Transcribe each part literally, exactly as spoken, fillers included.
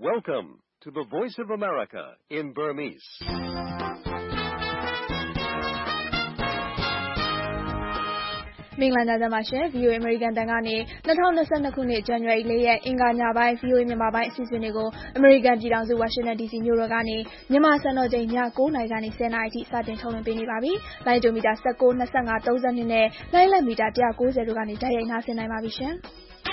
Welcome to the Voice of America in Burmese. ။မင်္ဂလာညချမ်းပါရှင်။ ဗွီအိုအေ American တန်ကနေ၂၀၂၂ခုနှစ်ဇန်နဝါရီလ၄ရက်အင်္ဂါညပိုင်း ဗွီအိုအေမြန်မာပိုင်းအစီအစဉ်တွေကို American ပြည်ထောင်စု Washington ဒီစီမြို့တော်ကနေမြန်မာစံတော်ချိန်ည၉နာရီကနေ၁၀နာရီအထိစတင်ထုတ်လွှင့်ပေးနေပါပြီ။လိုင်းဒိုမီတာ၁၉, ၂၅, ၃၂နဲ့လိုင်းလက်မီတာ၁၉၀တို့ကနေတိုက်ရိုက်နားဆင်နိုင်ပါပြီရှင်။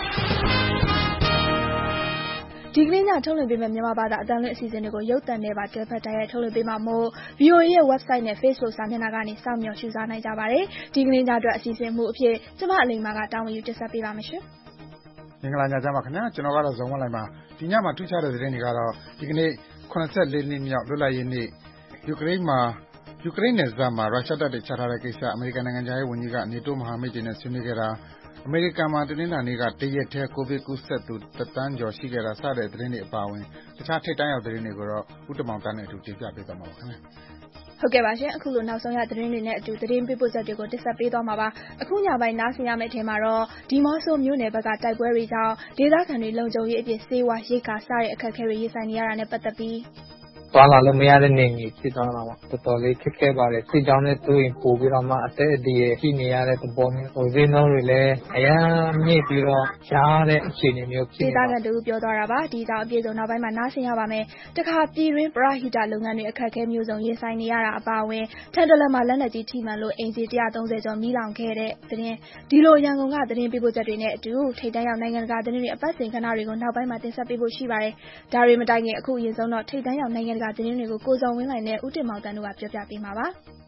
ဒီကနေ့ညထုတ်လွှင့်ပေးမယ့်မြန်မာဘာသာအသံလွှင့်အစီအစဉ်တွေကိုရုပ်သံနဲ့ပါတွဲဖက်တိုက်ရိုက်ထုတ်လွှင့်ပေးမှာမို့ ဗွီအိုအေရဲ့ website နဲ့ Facebook စာမျက်နှာကနေစောင့်မျှော်ရှုစားနိုင်ကြပါတယ်။ဒီကနေ့ညအတွက်အစီအစဉ်မှုအဖြစ်ကျမအလိမ္မာကတာဝန်ယူတင်ဆက်ပေးပါမယ်ရှင်။မင်္ဂလာညချမ်းပါခင်ဗျာ။ကျွန်တော်ကတော့ဇုံဝတ်လိုက်ပါ။ဒီညမှာထူးခြားတဲ့သတင်းတွေကတော့ဒီကနေ့၇၄နှစ်မြောက်လွတ်လပ်ရေးနေ့ယူကရိန်းမှာယူကရိန်းနယ်စပ်မှာရုရှားတပ်တွေချထားတဲ့ကိစ္စအမေရိကန်နိုင်ငံခြားရေးဝန်ကြီးကနေတိုးမဟာမိတ်တွေနဲ့ဆွေးနွေးခဲ့တာအမေရိကန်မှာတနင်္လာနေ့ကတရက်တည်းကိုဗစ်ကူးစက်သူတစ်သန်းကျော်ရှိခဲ့တာစတဲ့သတင်းတွေအပါအဝင်တခြားထိပ်တန်းရောက်သတင်းတွေကိုတော့ဦးတမောင်တန်းနဲ့အတူတင်ပြပေးသွားမှာပါခင်ဗျာ။ဟုတ်ကဲ့ပါရှင်အခုလိုနောက်ဆုံးရသတင်းတွေနဲ့အတူသတင်းပေးပို့ချက်တွေကိုတင်ဆက်ပေးသွားမှာပါအခုညပိုင်းနားဆင်ရမယ့်အထင်မှာတော့ဒီမော့ဆိုမြို့နယ်ဘက်ကတိုက်ပွဲတွေကြောင့်ဒေသခံတွေလုံခြုံရေးအပြင်စေဝါရိတ်ကာစတဲ့အခက်အခဲတွေရင်ဆိုင်နေရတာနဲ့ပတ်သက်ပြီးသွားလာလို့မရတဲ့နေကြီးဖြစ်သွားတာပေါ့တော်တော်လေးခက်ခဲပါတယ်စစ်ကြောင်းနဲ့တွေ့ရင်ပို့ပြီးတော့မှအသက်အဒီရဲ့ရှိနေရတဲ့သဘောမျိုးဟိုဈေးနှုန်းတွေလည်းအရန်မြင့်ပြီးတော့ရှားတဲ့အခြေအနေမျိုးဖြစ်နေပါတယ်ဒေသခံတို့ပြောသွားတာပါဒီကြောင့်အပြည့်စုံနောက်ပိုင်းမှာနားဆင်ရပါမယ်တခါပြည်တွင်းပရဟိတလုပ်ငန်းတွေအခက်အခဲမျိုးစုံရင်ဆိုင်နေရတာအပါအဝင်ထန်တလန်မှာလက်နက်ကြီးထိမှန်လို့အိမ်စီ၁၃၀ကျော်မီးလောင်ခဲ့တဲ့သတင်းဒီလိုရန်ကုန်ကသတင်းပေးပို့ချက်တွေနဲ့အတူထိပ်တန်းရောက်နိုင်ငံတကာသတင်းတွေအပတ်စဉ်ခဏတွေကိုနောက်ပိုင်းမှာတင်ဆက်ပေးဖို့ရှိပါတယ်ဒါတွေမတိုင်ခင်အခုအရင်ဆုံးတော့ထိပ်တန်းရောက်နိုင်ငံတကာသတင်းတွေကိုကိုစုံဝင်းလိုက်နဲ့ဦးတင်မောင်တန်းတို့ကပြောပြပေးမှာပါ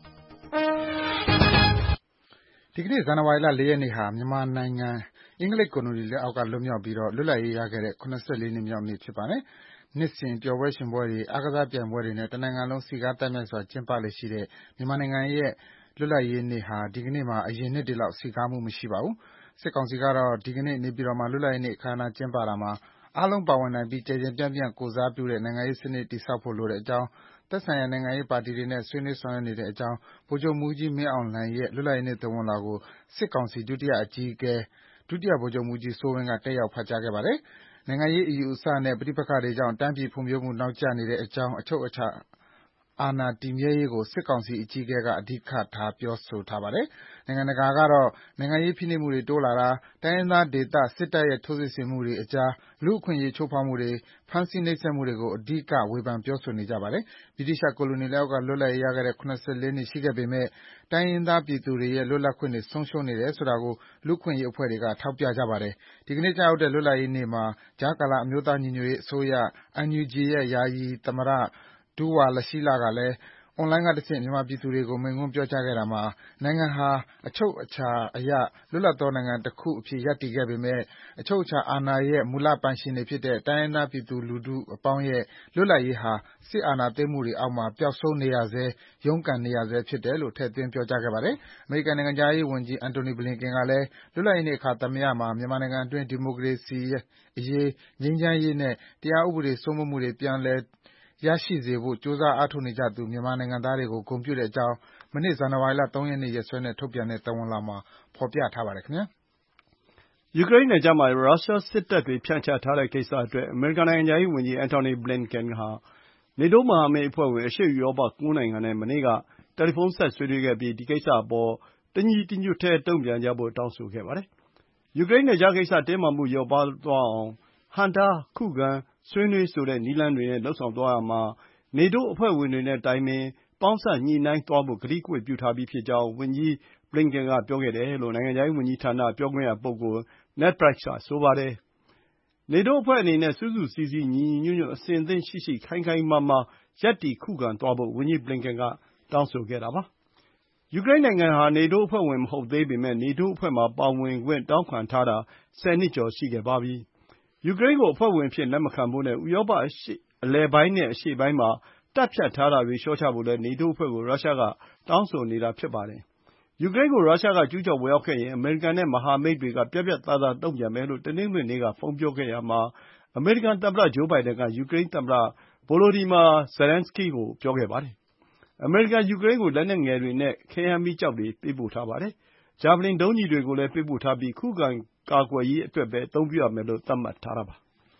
ဒီကနေ့ဇန်နဝါရီလ၄ရက်နေ့ဟာမြန်မာနိုင်ငံအင်္ဂလိပ်ကိုလိုနီလက်အောက်ကလွတ်မြောက်ပြီးတော့လွတ်လပ်ရေးရခဲ့တဲ့၇၄နှစ်မြောက်နေ့ဖြစ်ပါတယ်နှစ်စဉ်ပျော်ပွဲရွှင်ပွဲတွေအားကစားပြိုင်ပွဲတွေနဲ့တနိုင်ငံလုံးစည်ကားသိုက်မြိုက်စွာကျင်းပလေ့ရှိတဲ့မြန်မာနိုင်ငံရဲ့လွတ်လပ်ရေးနေ့ဟာဒီကနေ့မှာအရင်နှစ်တွေလောက်စည်ကားမှုမရှိပါဘူးစစ်ကောင်စီကတော့ဒီကနေ့နေပြည်တော်မှာလွတ်လပ်ရေးနေ့အခမ်းအနားကျင်းပတာမှာအားလုံးပါဝင်နိုင်ပြီးကျယ်ကျယ်ပြန့်ပြန့်ကိုယ်စားပြုတဲ့နိုင်ငံရေးစနစ်တည်ဆောက်ဖို့လိုတဲ့အကြောင်းသက်ဆိုင်ရာနိုင်ငံရေးပါတီတွေနဲ့ဆွေးနွေးဆောင်ရွက်နေတဲ့အကြောင်းဗိုလ်ချုပ်မှူးကြီးမင်းအောင်လှိုင်ရဲ့လွတ်လပ်ရေးနေ့သဝဏ်လွှာကိုစစ်ကောင်စီဒုတိယအကြီးအကဲဒုတိယဗိုလ်ချုပ်မှူးကြီးစိုးဝင်းကတက်ရောက်ဖတ်ကြားခဲ့ပါတယ်။နိုင်ငံရေးအယူအဆနဲ့ပဋိပက္ခတွေကြောင့်တိုင်းပြည်ဖွံ့ဖြိုးမှုနောက်ကျနေတဲ့အကြောင်းအချုပ်အခြာအာဏာတည်မြဲရေးကိုစစ်ကောင်စီအကြီးအကဲကအဓိကထားပြောဆိုထားပါတယ်။နိုင်ငံတကာကတော့နိုင်ငံရေးဖိနှိပ်မှုတွေတိုးလာတာတိုင်းရင်းသားဒေသစစ်တပ်ရဲ့ထိုးစစ်ဆင်မှုတွေအကြားလူ့အခွင့်အရေးချိုးဖောက်မှုတွေဖမ်းဆီးနှိပ်စက်မှုတွေကိုအဓိကဝေဖန်ပြောဆိုနေကြပါတယ်။ဗြိတိသျှကိုလိုနီလက်အောက်ကလွတ်လပ်ရေးရခဲ့တဲ့၇၄နှစ်ရှိခဲ့ပေမဲ့တိုင်းရင်းသားပြည်သူတွေရဲ့လွတ်လပ်ခွင့်တွေဆုံးရှုံးနေတယ်ဆိုတာကိုလူ့အခွင့်အရေးအဖွဲ့တွေကထောက်ပြကြပါတယ်။ဒီကနေ့ကျရောက်တဲ့လွတ်လပ်ရေးနေ့မှာကြားကာလအမျိုးသားညီညွတ်ရေးအစိုးရ အန်ယူဂျီရဲ့ယာယီသမ္မတဒူးဝါလရှီးလကလည်းအွန်လိုင်းကတဆင့်မြန်မာပြည်သူတွေကိုမိန့်ခွန်းပြောကြားခဲ့တာမှာနိုင်ငံဟာအချုပ်အခြာအရလွတ်လပ်သောနိုင်ငံတစ်ခုအဖြစ်ရပ်တည်ခဲ့ပေမဲ့အချုပ်အခြာအာဏာရဲ့မူလပိုင်ရှင်တွေဖြစ်တဲ့တိုင်းရင်းသားပြည်သူလူထုအပေါင်းရဲ့လွတ်လပ်ရေးဟာစစ်အာဏာသိမ်းမှုတွေအောက်မှာပျောက်ဆုံးနေရဆဲရုန်းကန်နေရဆဲဖြစ်တယ်လို့ထည့်သွင်းပြောကြားခဲ့ပါတယ်။အမေရိကန်နိုင်ငံခြားရေးဝန်ကြီးအန်တိုနီဘလင်ကန်ကလည်းလွတ်လပ်ရေးနေ့အခါသမယမှာမြန်မာနိုင်ငံအတွင်းဒီမိုကရေစီအရေးငြိမ်းချမ်းရေးနဲ့တရားဥပဒေစိုးမိုးမှုတွေပြန်လည်ရရှိစေဖို့ကြိုးစားအားထုတ်နေကြသူမြန်မာနိုင်ငံသားတွေကိုဂုဏ်ပြုတဲ့အကြောင်းမနေ့ဇန်နဝါရီလ၃ရက်နေ့ရက်စွဲနဲ့ထုတ်ပြန်တဲ့သဝဏ်လွှာမှာဖော်ပြထားပါတယ်ခင်ဗျာယူကရိန်းနယ်စပ်မှာရုရှားစစ်တပ်တွေဖြန့်ချထားတဲ့ကိစ္စအတွက်အမေရိကန်နိုင်ငံခြားရေးဝန်ကြီးအန်တိုနီဘလင်ကန်ဟာနေတိုးမဟာမိတ်အဖွဲ့ဝင်အရှေ့ဥရောပ၉နိုင်ငံနဲ့မနေ့ကတယ်လီဖုန်းဆက်ဆွေးနွေးခဲ့ပြီးဒီကိစ္စအပေါ်တညီတညွတ်တည်းတုံ့ပြန်ကြဖို့တောင်းဆိုခဲ့ပါတယ်။ယူကရိန်းနယ်ခြားကိစ္စတင်းမာမှုလျော့ပါးသွားအောင်ဟန့်တားခုခံဆွေးနွေးဆိုတဲ့နည်းလမ်းတွေနဲ့လုပ်ဆောင်သွားရာမှာနေတိုးအဖွဲ့ဝင်တွေနဲ့တိုင်ပင်ပေါင်းစပ်ညှိနှိုင်းသွားဖို့ကတိကဝတ်ပြုထားပြီးဖြစ်ကြောင်းဝန်ကြီးဘလင်ကန်ကပြောခဲ့တယ်လို့နိုင်ငံခြားရေးဝန်ကြီးဌာနပြောခွင့်ရပုဂ္ဂိုလ် Ned Price ကဆိုပါတယ်။နေတိုးအဖွဲ့အနေနဲ့စုစုစည်းစည်းညီညီညွတ်ညွတ်အဆင်သင့်ရှိရှိခိုင်ခိုင်မာမာရပ်တည်ခုခံသွားဖို့ဝန်ကြီးဘလင်ကန်ကတောင်းဆိုခဲ့တာပါ။ယူကရိန်းနိုင်ငံဟာနေတိုးအဖွဲ့ဝင်မဟုတ်သေးပေမဲ့နေတိုးအဖွဲ့မှာပါဝင်ခွင့်တောင်းခံထားတာဆယ်နှစ်ကျော်ရှိခဲ့ပါပြီ။ယူကရိန်းကိုအဖွဲ့ဝင်အဖြစ်လက်မခံဖို့နဲ့ဥရောပအလယ်ပိုင်းနဲ့အရှေ့ပိုင်းမှာတပ်ဖြတ်ထားတာတွေလျှော့ချဖို့လည်းနေတိုးအဖွဲ့ကိုရုရှားကတောင်းဆိုနေတာဖြစ်ပါတယ်။ယူကရိန်းကိုရုရှားကကျူးကျော်ဝင်ရောက်ခဲ့ရင်အမေရိကန်နဲ့မဟာမိတ်တွေကပြတ်ပြတ်သားသားတုံ့ပြန်မယ်လို့တနင်္ဂနွေနေ့ကဖုန်းပြောခဲ့ရာမှာအမေရိကန်သမ္မတဂျိုးဘိုင်ဒန်ကယူကရိန်းသမ္မတဗိုလိုဒီမာဇလန်းစကီးကိုပြောခဲ့ပါတယ်။အမေရိကန်ယူကရိန်းကိုလက်နက်ငယ်တွေနဲ့ခဲယမ်းမီးကျောက်တွေပေးပို့ထားပါတယ်။ဂျာဗလင်ဒုံးကျည်တွေကိုလည်းပေးပို့ထားပြီးခုခံကာကွယ်ရေးအတွက်ပဲအသုံးပြုရမယ်လို့သတ်မှတ်ထားတာပါ။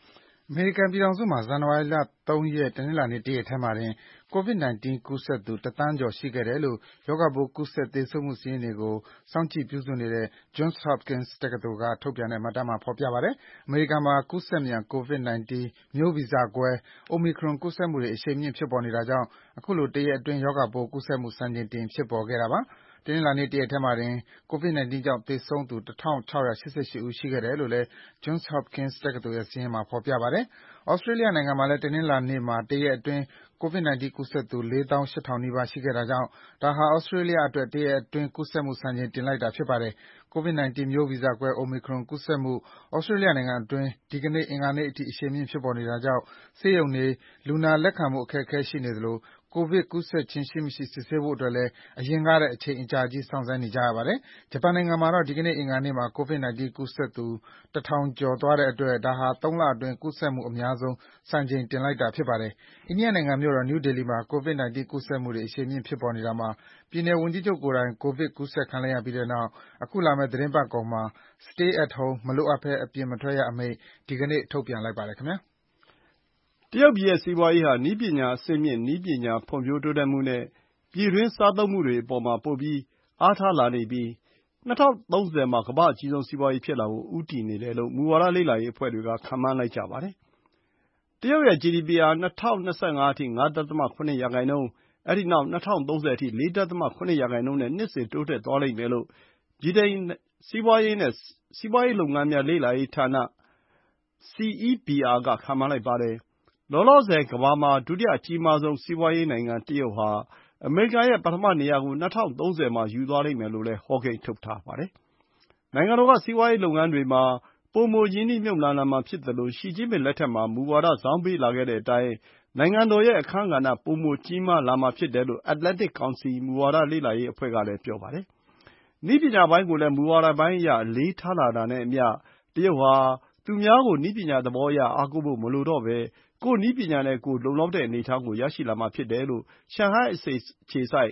အမေရိကန်ပြည်ထောင်စုမှာ ဇန်နဝါရီလ ၃ ရက် တနင်္လာနေ့ တရက်တည်းမှာတင် ကိုဗစ် ၁၉ ကူးစက်သူ တသန်းကျော်ရှိခဲ့တယ်လို့ ရောဂါပိုး ကူးစက် သေဆုံးမှု စာရင်းတွေကို စောင့်ကြည့် ပြုစုနေတဲ့ Johns Hopkins တက္ကသိုလ်က ထုတ်ပြန်တဲ့ မှတ်တမ်းမှာ ဖော်ပြပါတယ်။ အမေရိကန်မှာ ကူးစက်မြန် ကိုဗစ် ၁၉ မျိုးဗီဇကွဲ Omicron ကူးစက်မှုတွေ အရှိန်မြင့် ဖြစ်ပေါ်နေတာကြောင့် အခုလို တရက်အတွင်း ရောဂါပိုး ကူးစက်မှု စံချိန်တင် ဖြစ်ပေါ်ခဲ့တာပါ။ တနင်္လာနေ့ တရက်တည်းမှာတင် ကိုဗစ် ၁၉ ကြောင့် သေဆုံးသူ ၁,၆၈၈ ဦး ရှိခဲ့တယ်လို့လည်း Johns Hopkins တက္ကသိုလ်ရဲ့ စာရင်းမှာ ဖော်ပြပါတယ်။ Australia နိုင်ငံမှာလည်း တနင်္လာနေ့မှာ တရက်အတွင်း ကိုဗစ် ၁၉ ကူးစက်သူ လေးသောင်း ရှစ်ထောင်နီးပါး ရှိခဲ့တာကြောင့် ဒါဟာ Australia အတွက် တရက်အတွင်း ကူးစက်မှု စံချိန်တင်လိုက်တာ ဖြစ်ပါတယ်။ ကိုဗစ် ၁၉ မျိုးဗီဇကွဲ Omicron ကူးစက်မှု Australia နိုင်ငံအတွင်း ဒီကနေ့ အင်္ဂါနေ့အထိ အရှိန်မြင့် ဖြစ်ပေါ်နေတာကြောင့် ဆေးရုံတွေ၊ လူနာလက်ခံဖို့ အခက်အခဲ ရှိနေသလို ကိုဗစ် ကူးစက်ခြင်း ရှိမရှိ စစ်ဆေးဖို့အတွက်လည်း အရင်ကထက် အချိန်အကြာကြီး စောင့်ဆိုင်းနေကြရပါတယ်။ ဂျပန်နိုင်ငံမှာတော့ ဒီကနေ့ အင်္ဂါနေ့မှာ ကိုဗစ် ၁၉ ကူးစက်သူ တထောင်ကျော်သွားတဲ့အတွက် ဒါဟာ သုံးလအတွင်း ကူးစက်မှုအများဆုံး စံချိန်တင်လိုက်တာ ဖြစ်ပါတယ်။ အိန္ဒိယနိုင်ငံမြို့တော် နယူးဒေလီမှာ ကိုဗစ် ၁၉ ကူးစက်မှုတွေ အရှိန်မြင့် ဖြစ်ပေါ်နေတာမှာ ပြည်နယ်ဝန်ကြီးချုပ်ကိုယ်တိုင် ကိုဗစ် ကူးစက်ခံလိုက်ရပြီးတဲ့နောက် အခုလာမယ့် သီတင်းပတ်ကုန်မှာ Stay at Home မလိုအပ်ဘဲ အပြင်မထွက်ရအမိန့် ဒီကနေ့ ထုတ်ပြန်လိုက်ပါတယ်။တရုတ်ပြည်ရဲ့ စီးပွားရေးဟာ နည်းပညာအဆင့်မြင့် နည်းပညာ ဖွံ့ဖြိုးတိုးတက်မှုနဲ့ ပြည်တွင်း စားသုံးမှုတွေအပေါ်မှာ ပိုပြီး အားထားလာနေပြီး ၂၀၃၀ မှာ ကမ္ဘာ့အကြီးဆုံး စီးပွားရေးဖြစ်လာဖို့ ဦးတည်နေတယ်လို့ မူဝါဒလေ့လာရေးအဖွဲ့တွေက ခန့်မှန်းလိုက်ကြပါတယ်။ တရုတ်ရဲ့ ဂျီဒီပီ ဟာ ၂၀၂၅ အထိ ၅ ဒသမ ၇ ရာခိုင်နှုန်း၊ အဲဒီနောက် ၂၀၃၀ အထိ ၄ ဒသမ ၇ ရာခိုင်နှုန်းနဲ့ နှစ်စဉ် တိုးတက်သွားလိမ့်မယ်လို့ ဗြိတိန် စီးပွားရေးနဲ့ စီးပွားရေးလုပ်ငန်းများ လေ့လာရေးဌာန စီ အီး ဘီ အာ က ခန့်မှန်းလိုက်ပါတယ်။ လောလောဆယ် ကမ္ဘာမှာ ဒုတိယအကြီးမားဆုံး စီးပွားရေးနိုင်ငံ တရုတ်ဟာ အမေရိကန်ရဲ့ ပထမနေရာကို ၂၀၃၀ မှာ ယူသွားလိမ့်မယ်လို့လည်း ဟောကိန်းထုတ်ထားပါတယ်။ နိုင်ငံတော်က စီးပွားရေးလုပ်ငန်းတွေမှာ ပိုမို ရင်းနှီးမြှုပ်နှံလာမှာဖြစ်သလို ရှီကျင်းပင်လက်ထက်မှာ မူဝါဒ ဇောင်းပေးလာခဲ့တဲ့အတိုင်း နိုင်ငံတော်ရဲ့ အခန်းကဏ္ဍ ပိုမို ကြီးမားလာမှာဖြစ်တယ်လို့ Atlantic Council မူဝါဒလေ့လာရေးအဖွဲ့ကလည်း ပြောပါတယ်။ နည်းပညာပိုင်းကိုလည်း မူဝါဒပိုင်းအရ အလေးထားလာတာနဲ့အမျှ တရုတ်ဟာ သူများကို နည်းပညာသဘောအရ အားကိုးဖို့ မလိုတော့ဘဲ ကိုယ့်နည်းပညာနဲ့ကိုယ် လုံလောက်တဲ့ အနေအထားကို ရရှိလာမှာဖြစ်တယ်လို့ ရှန်ဟိုင်းအခြေစိုက်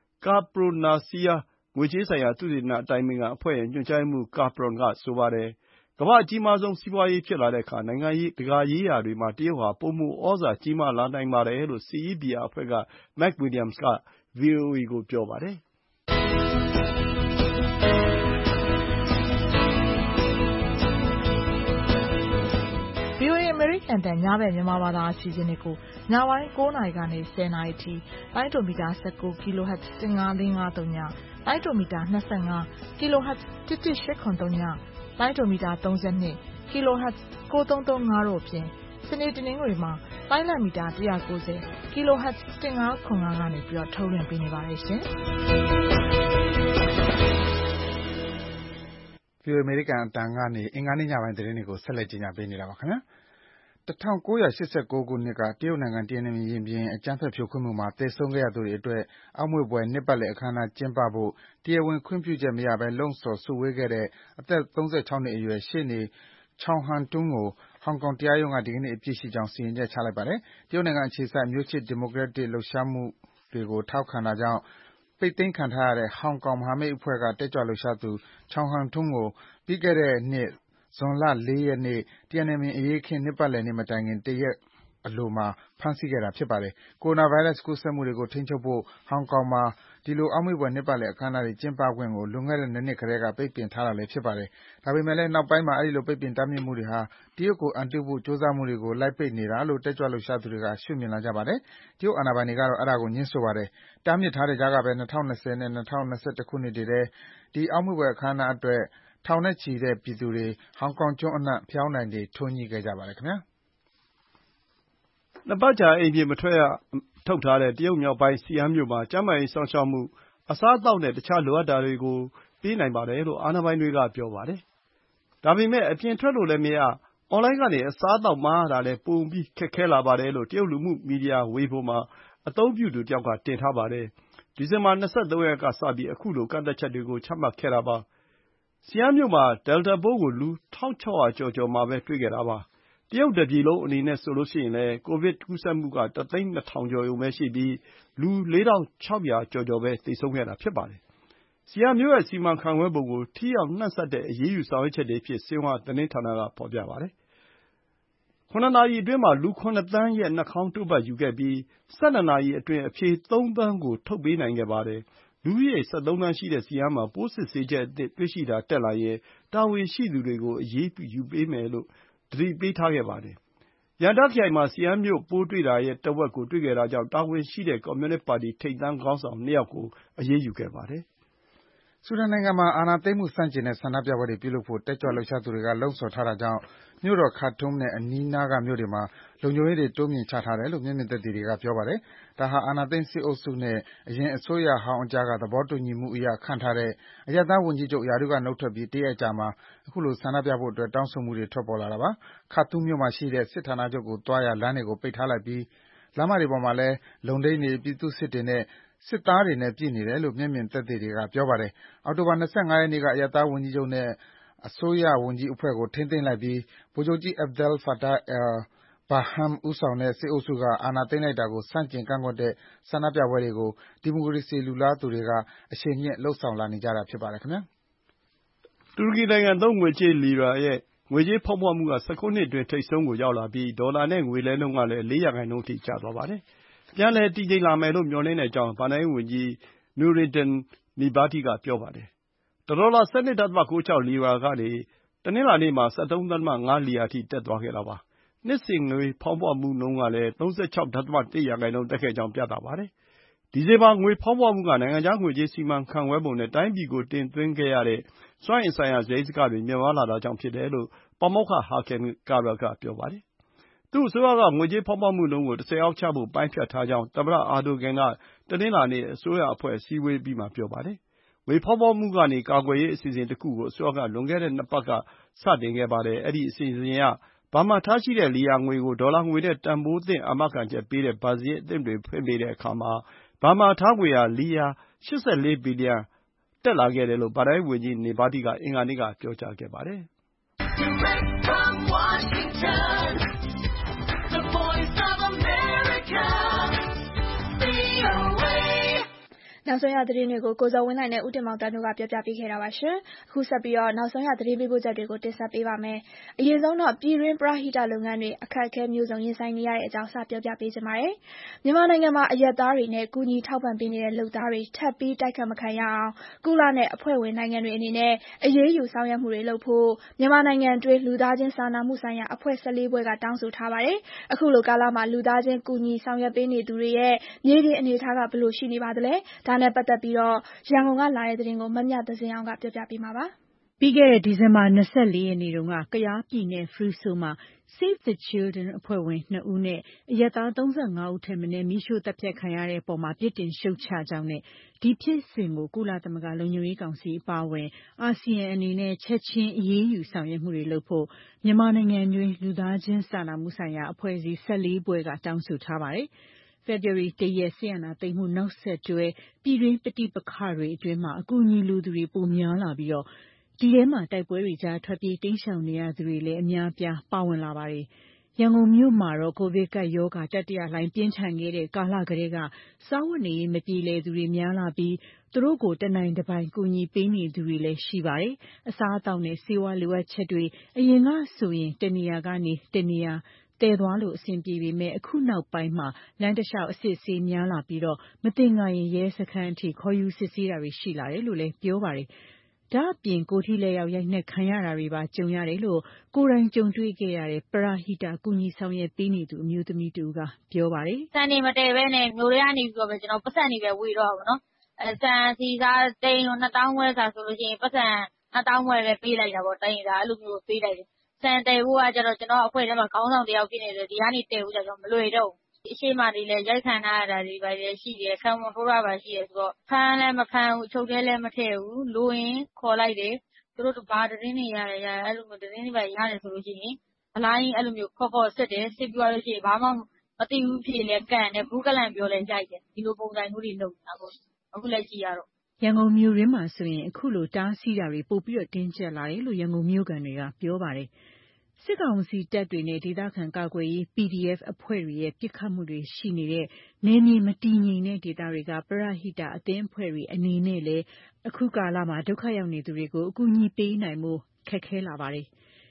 Kharpronasia ငွေကြေးဆိုင်ရာ သုတေသန အတိုင်ပင်ခံအဖွဲ့ရဲ့ ညွှန်ကြားရေးမှူး Kapron က ဆိုပါတယ်။ ကမ္ဘာ့အကြီးမားဆုံး စီးပွားရေးဖြစ်လာတဲ့အခါ နိုင်ငံတကာရေးရာတွေမှာ တရုတ်ဟာ ပိုမို သြဇာကြီးမားလာနိုင်ပါတယ်လို့ စီ အီး ဘီ အာ အဖွဲ့က Mike Williams က ဗွီအိုအေကို ပြောပါတယ်။ VOA အမေရိကန်အသံ ညဘက်မြန်မာဘာသာအစီအစဉ်တွေကို ညပိုင်း ကိုးနာရီကနေ ဆယ်နာရီအထိ လိုင်းဒိုမီတာ ၁၉ kHz ၁၅ ၄၅၃ ည၊ လိုင်းဒိုမီတာ ၂၅ kHz ၁၁၈၇၃ ည၊ လိုင်းဒိုမီတာ ၃၂ kHz ၉၃၃၅ တို့အပြင် စနေ တနင်္ဂနွေမှာ လိုင်းလံမီတာ ၁၉၀ kHz ၁၅၇၅ ကနေ ထုတ်လွှင့်ပေးနေပါတယ်ရှင်။ VOA အမေရိကန်အသံကနေ အင်္ဂါနေ့ညပိုင်း သတင်းတွေကို ဆက်လက် တင်ပြပေးနေတာပါ။ ၁၉၈၉ ခုနှစ်က တရုတ်နိုင်ငံ တီယန်နန်ရင်ပြင် အကြမ်းဖက် ဖြိုခွင်းမှုမှာ သေဆုံးခဲ့ရသူတွေအတွက် အောက်မေ့ဘွယ် နှစ်ပတ်လည် အခမ်းအနား ကျင်းပဖို့ တရားဝင် ခွင့်ပြုချက်မရဘဲ လှုံ့ဆော် စုဝေးခဲ့တဲ့ အသက် ၃၆ နှစ်အရွယ် ရှေ့နေ Chow Hang Tung ကို ဟောင်ကောင်တရားရုံးက ဒီကနေ့ အပြစ်ရှိကြောင်း စီရင်ချက် ချလိုက်ပါတယ်။ တရုတ်နိုင်ငံအခြေစိုက် မျိုးချစ် ဒီမိုကရက်တစ် လှုပ်ရှားမှုတွေကို ထောက်ခံတာကြောင့် ပိတ်သိမ်းခံထားရတဲ့ ဟောင်ကောင် မဟာမိတ်အဖွဲ့က တက်ကြွလှုပ်ရှားသူ Chow Hang Tung ကို ပြီးခဲ့တဲ့နှစ် ဇွန်လ ၄ ရက်နေ့ တီယန်နန်ပင်အရေးအခင်း နှစ်ပတ်လည်နေ့ မတိုင်ခင် တရက်အလိုမှာ ဖမ်းဆီးခဲ့တာ ဖြစ်ပါတယ်။ ကိုရိုနာဗိုင်းရပ်စ် ကူးစက်မှုတွေကို ထိန်းချုပ်ဖို့ ဟောင်ကောင်မှာ ဒီလို အောက်မေ့ဘွယ် နှစ်ပတ်လည် အခမ်းအနားတွေ ကျင်းပခွင့်ကို လွန်ခဲ့တဲ့ ၂ နှစ်ကတည်းက ပိတ်ပင်ထားတာလည်း ဖြစ်ပါတယ်။ ဒါပေမယ့်လည်း နောက်ပိုင်းမှာ အဲဒီလို ပိတ်ပင်တားမြစ်မှုတွေဟာ တရုတ်ကို အန်တုဖို့ ကြိုးစားမှုတွေကို လိုက်ပိတ်နေတာလို့ တက်ကြွလှုပ်ရှားသူတွေက ရှုမြင်လာကြပါတယ်။ တရုတ်အာဏာပိုင်တွေကတော့ အဲဒါကို ငြင်းဆိုပါတယ်။ တားမြစ်ထားတဲ့ကြားကဘဲ ၂၀၂၀ နဲ့ ၂၀၂၁ ခုနှစ်တွေထဲ ဒီ အောက်မေ့ဘွယ် အခမ်းအနားအတွက် ထောင်နဲ့ချီတဲ့ ပြည်သူတွေ ဟောင်ကောင်ကျွန်းအနှံ့ ဖယောင်းတိုင်တွေ ထွန်းညှိခဲ့ကြပါတယ်။နှစ်ပတ်ကြာ အိမ်ပြင်မထွက်ရ ထုတ်ထားတဲ့ တရုတ်မြောက်ပိုင်း Xi'an မြို့မှာ ကျန်းမာရေးစောင့်ရှောက်မှု၊ အစားအသောက်နဲ့ တခြား လိုအပ်တာတွေကို ပေးနိုင်ပါတယ်လို့ အာဏာပိုင်တွေက ပြောပါတယ်။ ဒါပေမယ့် အပြင်ထွက်လို့လည်းမရ၊ အွန်လိုင်းကနေ အစားအသောက်မှာရတာလည်း ပိုပြီး ခက်ခဲလာပါတယ်လို့ တရုတ် လူမှုမီဒီယာ Weibo မှာ အသုံးပြုသူတယောက်က တင်ထားပါတယ်။ ဒီဇင်ဘာ ၂၃ ရက်ကစပြီး ခုလို ကန့်သတ်ချက်တွေကို ချမှတ်ခဲ့တာပါ။ Xi'an မြို့မှာ Delta ပိုးကို လူ ၁၆၀၀ ကျော်ကျော်မှာပဲ တွေ့ခဲ့တာပါ။ တရုတ်တပြည်လုံးအနေနဲ့ဆိုရင်လည်း ကိုဗစ်ကူးစက်မှုက တသိန်း ၂ ထောင်ကျော်ရုံပဲရှိပြီး လူ လေးသောင်း ခြောက်ရာ ကျော်ကျော်ပဲ သေဆုံးခဲ့တာ ဖြစ်ပါတယ်။ Xi'an မြို့ရဲ့ စီမံခန့်ခွဲပုံကို ထိရောက်နှံ့စပ်တဲ့ အရေးယူဆောင်ရွက်ချက်တွေအဖြစ် Xinhua သတင်းဌာနက ဖော်ပြပါတယ်။ ၇ခုနှစ်နာရီအတွင်းမှာလူခုနှစ်သန်းရဲ့နှာခေါင်းတို့ဖတ်ယူခဲ့ပြီးဆယ်နှစ်နာရီအတွင်းအဖြေသုံးသန်းကိုထုတ်ပေးနိုင်ခဲ့ပါတယ်။လူဦးရေဆယ့်သုံးသန်းရှိတဲ့ဆီယန်းမှာပိုးစစ်ဆေးချက်အသစ်တွေ့ရှိတာတက်လာရင်တာဝန်ရှိသူတွေကိုအရေးယူပေးမယ်လို့သတိပေးထားခဲ့ပါတယ်။ရန်တာခရိုင်မှာဆီယန်းမြို့ပိုးတွေ့တာရဲ့တဝက်ကိုတွေ့ခဲ့တာကြောင့်တာဝန်ရှိတဲ့ကွန်မြူနစ်ပါတီထိပ်တန်းခေါင်းဆောင်နှစ်ယောက်ကိုအရေးယူခဲ့ပါတယ်။ဆူဒန်နိုင်ငံမှာအာဏာသိမ်းမှုဆန့်ကျင်တဲ့ဆန္ဒပြပွဲတွေပြုလုပ်ဖို့တက်ကြွလှုပ်ရှားသူတွေကလှုံ့ဆော်ထားတာကြောင့်မြို့တော် Khartoum နဲ့အနီးနားကမြို့တွေမှာလုံခြုံရေးတွေတိုးမြှင့်ချထားတယ်လို့မျက်မြင်သက်သေတွေကပြောပါတယ်။ဒါဟာအာဏာသိမ်းစစ်အုပ်စုနဲ့အရင်အစိုးရဟောင်းအကြားကသဘောတူညီမှုအရခန့်ထားတဲ့အရပ်သားဝန်ကြီးချုပ်ရာထူးကနုတ်ထွက်ပြီးတရက်အကြာမှာအခုလိုဆန္ဒပြဖို့အတွက်တောင်းဆိုမှုတွေထွက်ပေါ်လာတာပါ။ Khartoum မြို့မှာရှိတဲ့စစ်ဌာနချုပ်ကိုသွားရာလမ်းတွေကိုပိတ်ထားလိုက်ပြီးလမ်းမတွေပေါ်မှာလည်းလုံထိန်းတွေ၊ပြည်သူ့စစ်တွေနဲ့စစ်သားတွေနဲ့ပြည့်နေတယ်လို့မျက်မြင်သက်သေတွေကပြောပါတယ်။အောက်တိုဘာ ၂၅ ရက်နေ့ကအရပ်သားဝန်ကြီးချုပ်နဲ့အစိုးရဝန်ကြီးအဖွဲ့ကိုထိန်းသိမ်းလိုက်ပြီးဗိုလ်ချုပ်ကြီး Abdel Fattah al-Burhan ဦးဆောင်တဲ့စစ်အုပ်စုကအာဏာသိမ်းလိုက်တာကိုဆန့်ကျင်ကန့်ကွက်တဲ့ဆန္ဒပြပွဲတွေကိုဒီမိုကရေစီလိုလားသူတွေကအရှိန်မြှင့်လုပ်ဆောင်လာနေကြတာဖြစ်ပါတယ်ခင်ဗျာ။တူရကီနိုင်ငံသုံးငွေကြေးလီရာရဲ့ငွေကြေးဖောင်းပွမှုက၁၉နှစ်အတွင်းထိပ်ဆုံးကိုရောက်လာပြီးဒေါ်လာနဲ့ငွေလဲနှုန်းကလည်းလေးရာခိုင်နှုန်းအထိကျသွားပါတယ်။ပြန်လည်တည်ငြိမ်လာမယ်လို့မျှော်လင့်ကြောင်းဘဏ္ဍာရေးဝန်ကြီး Nouriddin Nebati ကပြောပါတယ်။တဒေါ်လာ ၁၂.၉၆ လီရာကနေတနင်္လာနေ့မှာ ၁၃.၅ လီရာအထိတက်သွားခဲ့တာပါ။နှစ်စဉ်ငွေဖောင်းပွမှုနှုန်းကလည်း ၃၆.၁ ရာခိုင်နှုန်းတက်ခဲ့ကြောင်းပြသပါတယ်။ဒီဇင်ဘာငွေဖောင်းပွမှုကနိုင်ငံခြားငွေကြေးစီမံခန့်ခွဲပုံနဲ့တိုင်းပြည်ကိုတင်သွင်းခဲ့ရတဲ့စွမ်းအင်ဆိုင်ရာစရိတ်စကတွေမြင့်မားလာတာကြောင့်ဖြစ်တယ်လို့ပါမောက္ခ Hakim Kara ကပြောပါတယ်။သူ့အစိုးရကငွေကြေးဖောင်းပွမှုနှုန်းကို ၁၀ အောက်ချဖို့ပိုင်းဖြတ်ထားကြောင်းသမ္မတ Erdogan ကတနင်္လာနေ့အစိုးရအဖွဲ့အစည်းအဝေးအပြီးမှာပြောပါတယ်။ငွေဖောင်းပွမှုကနေကာကွယ်ရေးအစီအစဉ်တခုကိုအစိုးရကလွန်ခဲ့တဲ့နှစ်ပတ်ကစတင်ခဲ့ပါတယ်။အဲဒီအစီအစဉ်အရဘဏ်မှာထားရှိတဲ့လီရာငွေကိုဒေါ်လာငွေနဲ့တန်ဖိုးသင့်အာမခံချက်ပေးတဲ့ဘဏ်စာရင်းအသစ်တွေဖွင့်ပေးတဲ့အခါဘဏ်မှာထားငွေဟာလီရာ၈၄ ဘီလီယံတက်လာခဲ့တယ်လို့ဘဏ္ဍာရေးဝန်ကြီး Nebati ကအင်္ဂါနေ့ကပြောကြားခဲ့ပါတယ်။ “နောက်ဆုံးရသတင်းတွေကိုကိုဇော်ဝင်းလှိုင်နဲ့ဦးတင်မောင်သန်းတို့ကပြောပြပေးခဲ့တာပါ။အခုဆက်ပြီးနောက်ဆုံးရသတင်းပေးပို့ချက်တွေကိုတင်ဆက်ပေးပါမယ်။အရင်ဆုံးတော့ပြည်တွင်းပရဟိတလုပ်ငန်းတွေအခက်အခဲမျိုးစုံရင်ဆိုင်နေရတဲ့အကြောင်းစပြောပြပေးချင်ပါတယ်။မြန်မာနိုင်ငံမှာအရပ်သားတွေနဲ့ကူညီထောက်ပံ့ပေးနေတဲ့လုပ်သားတွေထပ်ပြီးတိုက်ခိုက်မခံရအောင်ကုလနဲ့အဖွဲ့ဝင်နိုင်ငံတွေအနေနဲ့အရေးယူဆောင်ရွက်မှုတွေလုပ်ဖို့မြန်မာနိုင်ငံတွင်းလူသားချင်းစာနာမှုဆိုင်ရာအဖွဲ့၁၄ဖွဲ့ကတောင်းဆိုထားပါတယ်။အခုလိုကာလမှာလူသားချင်းကူညီဆောင်ရွက်ပေးနေသူတွေရဲ့မြေပြင်အနေအထားကဘယ်လိုရှိနေပါသလဲ။ဒါနဲ့ပတ်သက်ပြီးရန်ကုန်ကလာတဲ့သတင်းကိုမမြသဇင်အောင်ကပြောပြပေးမှာပါ။ပြီးခဲ့တဲ့ဒီဇင်ဘာ၂၄ရက်နေ့တုန်းကကယားပြည်နယ်ဖရူဆိုမှာ Save the Children အဖွဲ့ဝင်နှစ်ဦးနဲ့အရပ်သား၃၅ဦးထက်မနည်းမီးရှို့သတ်ဖြတ်ခံရတဲ့အပေါ်ပြစ်တင်ရှုတ်ချကြောင်းနဲ့ဒီဖြစ်စဉ်ကိုကုလသမဂ္ဂလုံခြုံရေးကောင်စီအပါအဝင်အာဆီယံအနေနဲ့ချက်ချင်းအရေးယူဆောင်ရွက်မှုတွေလုပ်ဖို့မြန်မာနိုင်ငံတွင်းလူသားချင်းစာနာမှုဆိုင်ရာအဖွဲ့အစည်း၁၄ဖွဲ့ကတောင်းဆိုထားပါတယ်။ဖေဖော်ဝါရီလ၁ရက်စစ်အာဏာသိမ်းမှုနောက်ဆက်တွဲပြည်တွင်းပဋိပက္ခတွေအတွင်းအကူအညီလိုသူတွေပိုများလာပြီးဒီထဲမှာတိုက်ပွဲတွေကြားထွက်ပြေးတိမ်းရှောင်နေရသူတွေလည်းအများအပြားပါဝင်လာပါတယ်။ရန်ကုန်မြို့မှာတော့ကိုဗစ်ကပ်ရောဂါတတိယလှိုင်းပြင်းထန်ခဲ့တဲ့ကာလကတည်းကစားဝတ်နေရေးမပြေလည်သူတွေများလာပြီးသူတို့ကိုတနိုင်တပိုင်ကူညီပေးနေသူတွေလည်းရှိပါတယ်။အစားအသောက်နဲ့ဆေးဝါးလိုအပ်ချက်တွေအရင်ကဆိုရင်တနေရာကနေတနေရာသယ်သွားလို့အဆင်ပြေပေမဲ့အခုနောက်ပိုင်းမှာလမ်းတလျှောက်အစစ်အဆေးများလာပြီးမသင်္ကာရင်ရဲစခန်းအထိခေါ်ယူစစ်ဆေးတာတွေရှိလာတယ်လို့လည်းပြောပါတယ်။ဒါ့အပြင်ကိုယ်ထိလက်ရောက်ရိုက်နှက်ခံရတာတွေပါကြုံရတယ်လို့ကိုယ်တိုင်ကြုံတွေ့ခဲ့ရတဲ့ပရဟိတကူညီဆောင်ရွက်ပေးနေသူအမျိုးသမီးတဦးကပြောပါတယ်။ဆန်တွေမတည်ဘဲနဲ့မြို့ထဲကနေပြီးတော့ပဲကျွန်တော်ပတ်စံတွေပဲဝေတော့ပါတော့။အဲဆန်စီစားတိန်နှစ်တောင်းခွဲစာဆိုလို့ရှိရင်ပတ်စံနှစ်တောင်းခွဲပဲပေးလိုက်တာပေါ့တိန်စာအဲ့လိုမျိုးပေးလိုက်တယ်။ဆန်တည်ဖို့ကကျတော့ကျွန်တော်အဖွဲ့ထဲမှာခေါင်းဆောင်တယောက်ဖြစ်နေတယ်ဒီကနေတည်ဖို့ကျတော့မလွယ်တော့ဘူး။အရှိမတွေလည်းရိုက်ခံထားရတာတွေပဲရှိတယ်ခံဝန်ထိုးရပါရှိတယ်ဆိုတော့ဖမ်းလည်းမဖမ်းဘူးအချုပ်ထဲလည်းမထည့်ဘူးလိုရင်ခေါ်လိုက်တယ်သူတို့ဘာသတင်းတွေရတယ်ရတယ်အဲ့လိုမျိုးသတင်းတွေပဲရတယ်ဆိုလို့ရှိရင်အလိုင်းအဲ့လိုမျိုးခေါ်ခေါ်စစ်တယ်စစ်ပြီးတော့ရှိရင်ဘာမှမသိဘူးဖြစ်လဲကန်တယ်ဘူးကလန်ပြောလဲရိုက်တယ်ဒီလိုပုံစံမျိုးတွေလုပ်နေတာပေါ့အခုလက်ရှိရတော့ရန်ကုန်မြို့ရင်းမှာဆိုရင်အခုလိုတားဆီးတာတွေပို့ပြီးတင်းကျပ်လာတယ်လို့ရန်ကုန်မြို့ကန်တွေကပြောပါတယ်စစ်ကောင်စီတပ်တွေနဲ့ဒေသခံကာကွယ်ရေး P D F အဖွဲ့တွေရဲ့ပစ်ခတ်မှုတွေရှိနေတဲ့နယ်မြေမတည်ငြိမ်တဲ့ဒေသတွေကပရဟိတအသင်းအဖွဲ့တွေအနေနဲ့လည်းအခုကာလမှာဒုက္ခရောက်နေသူတွေကိုအကူအညီပေးနိုင်ဖို့ခက်ခဲလာပါတယ်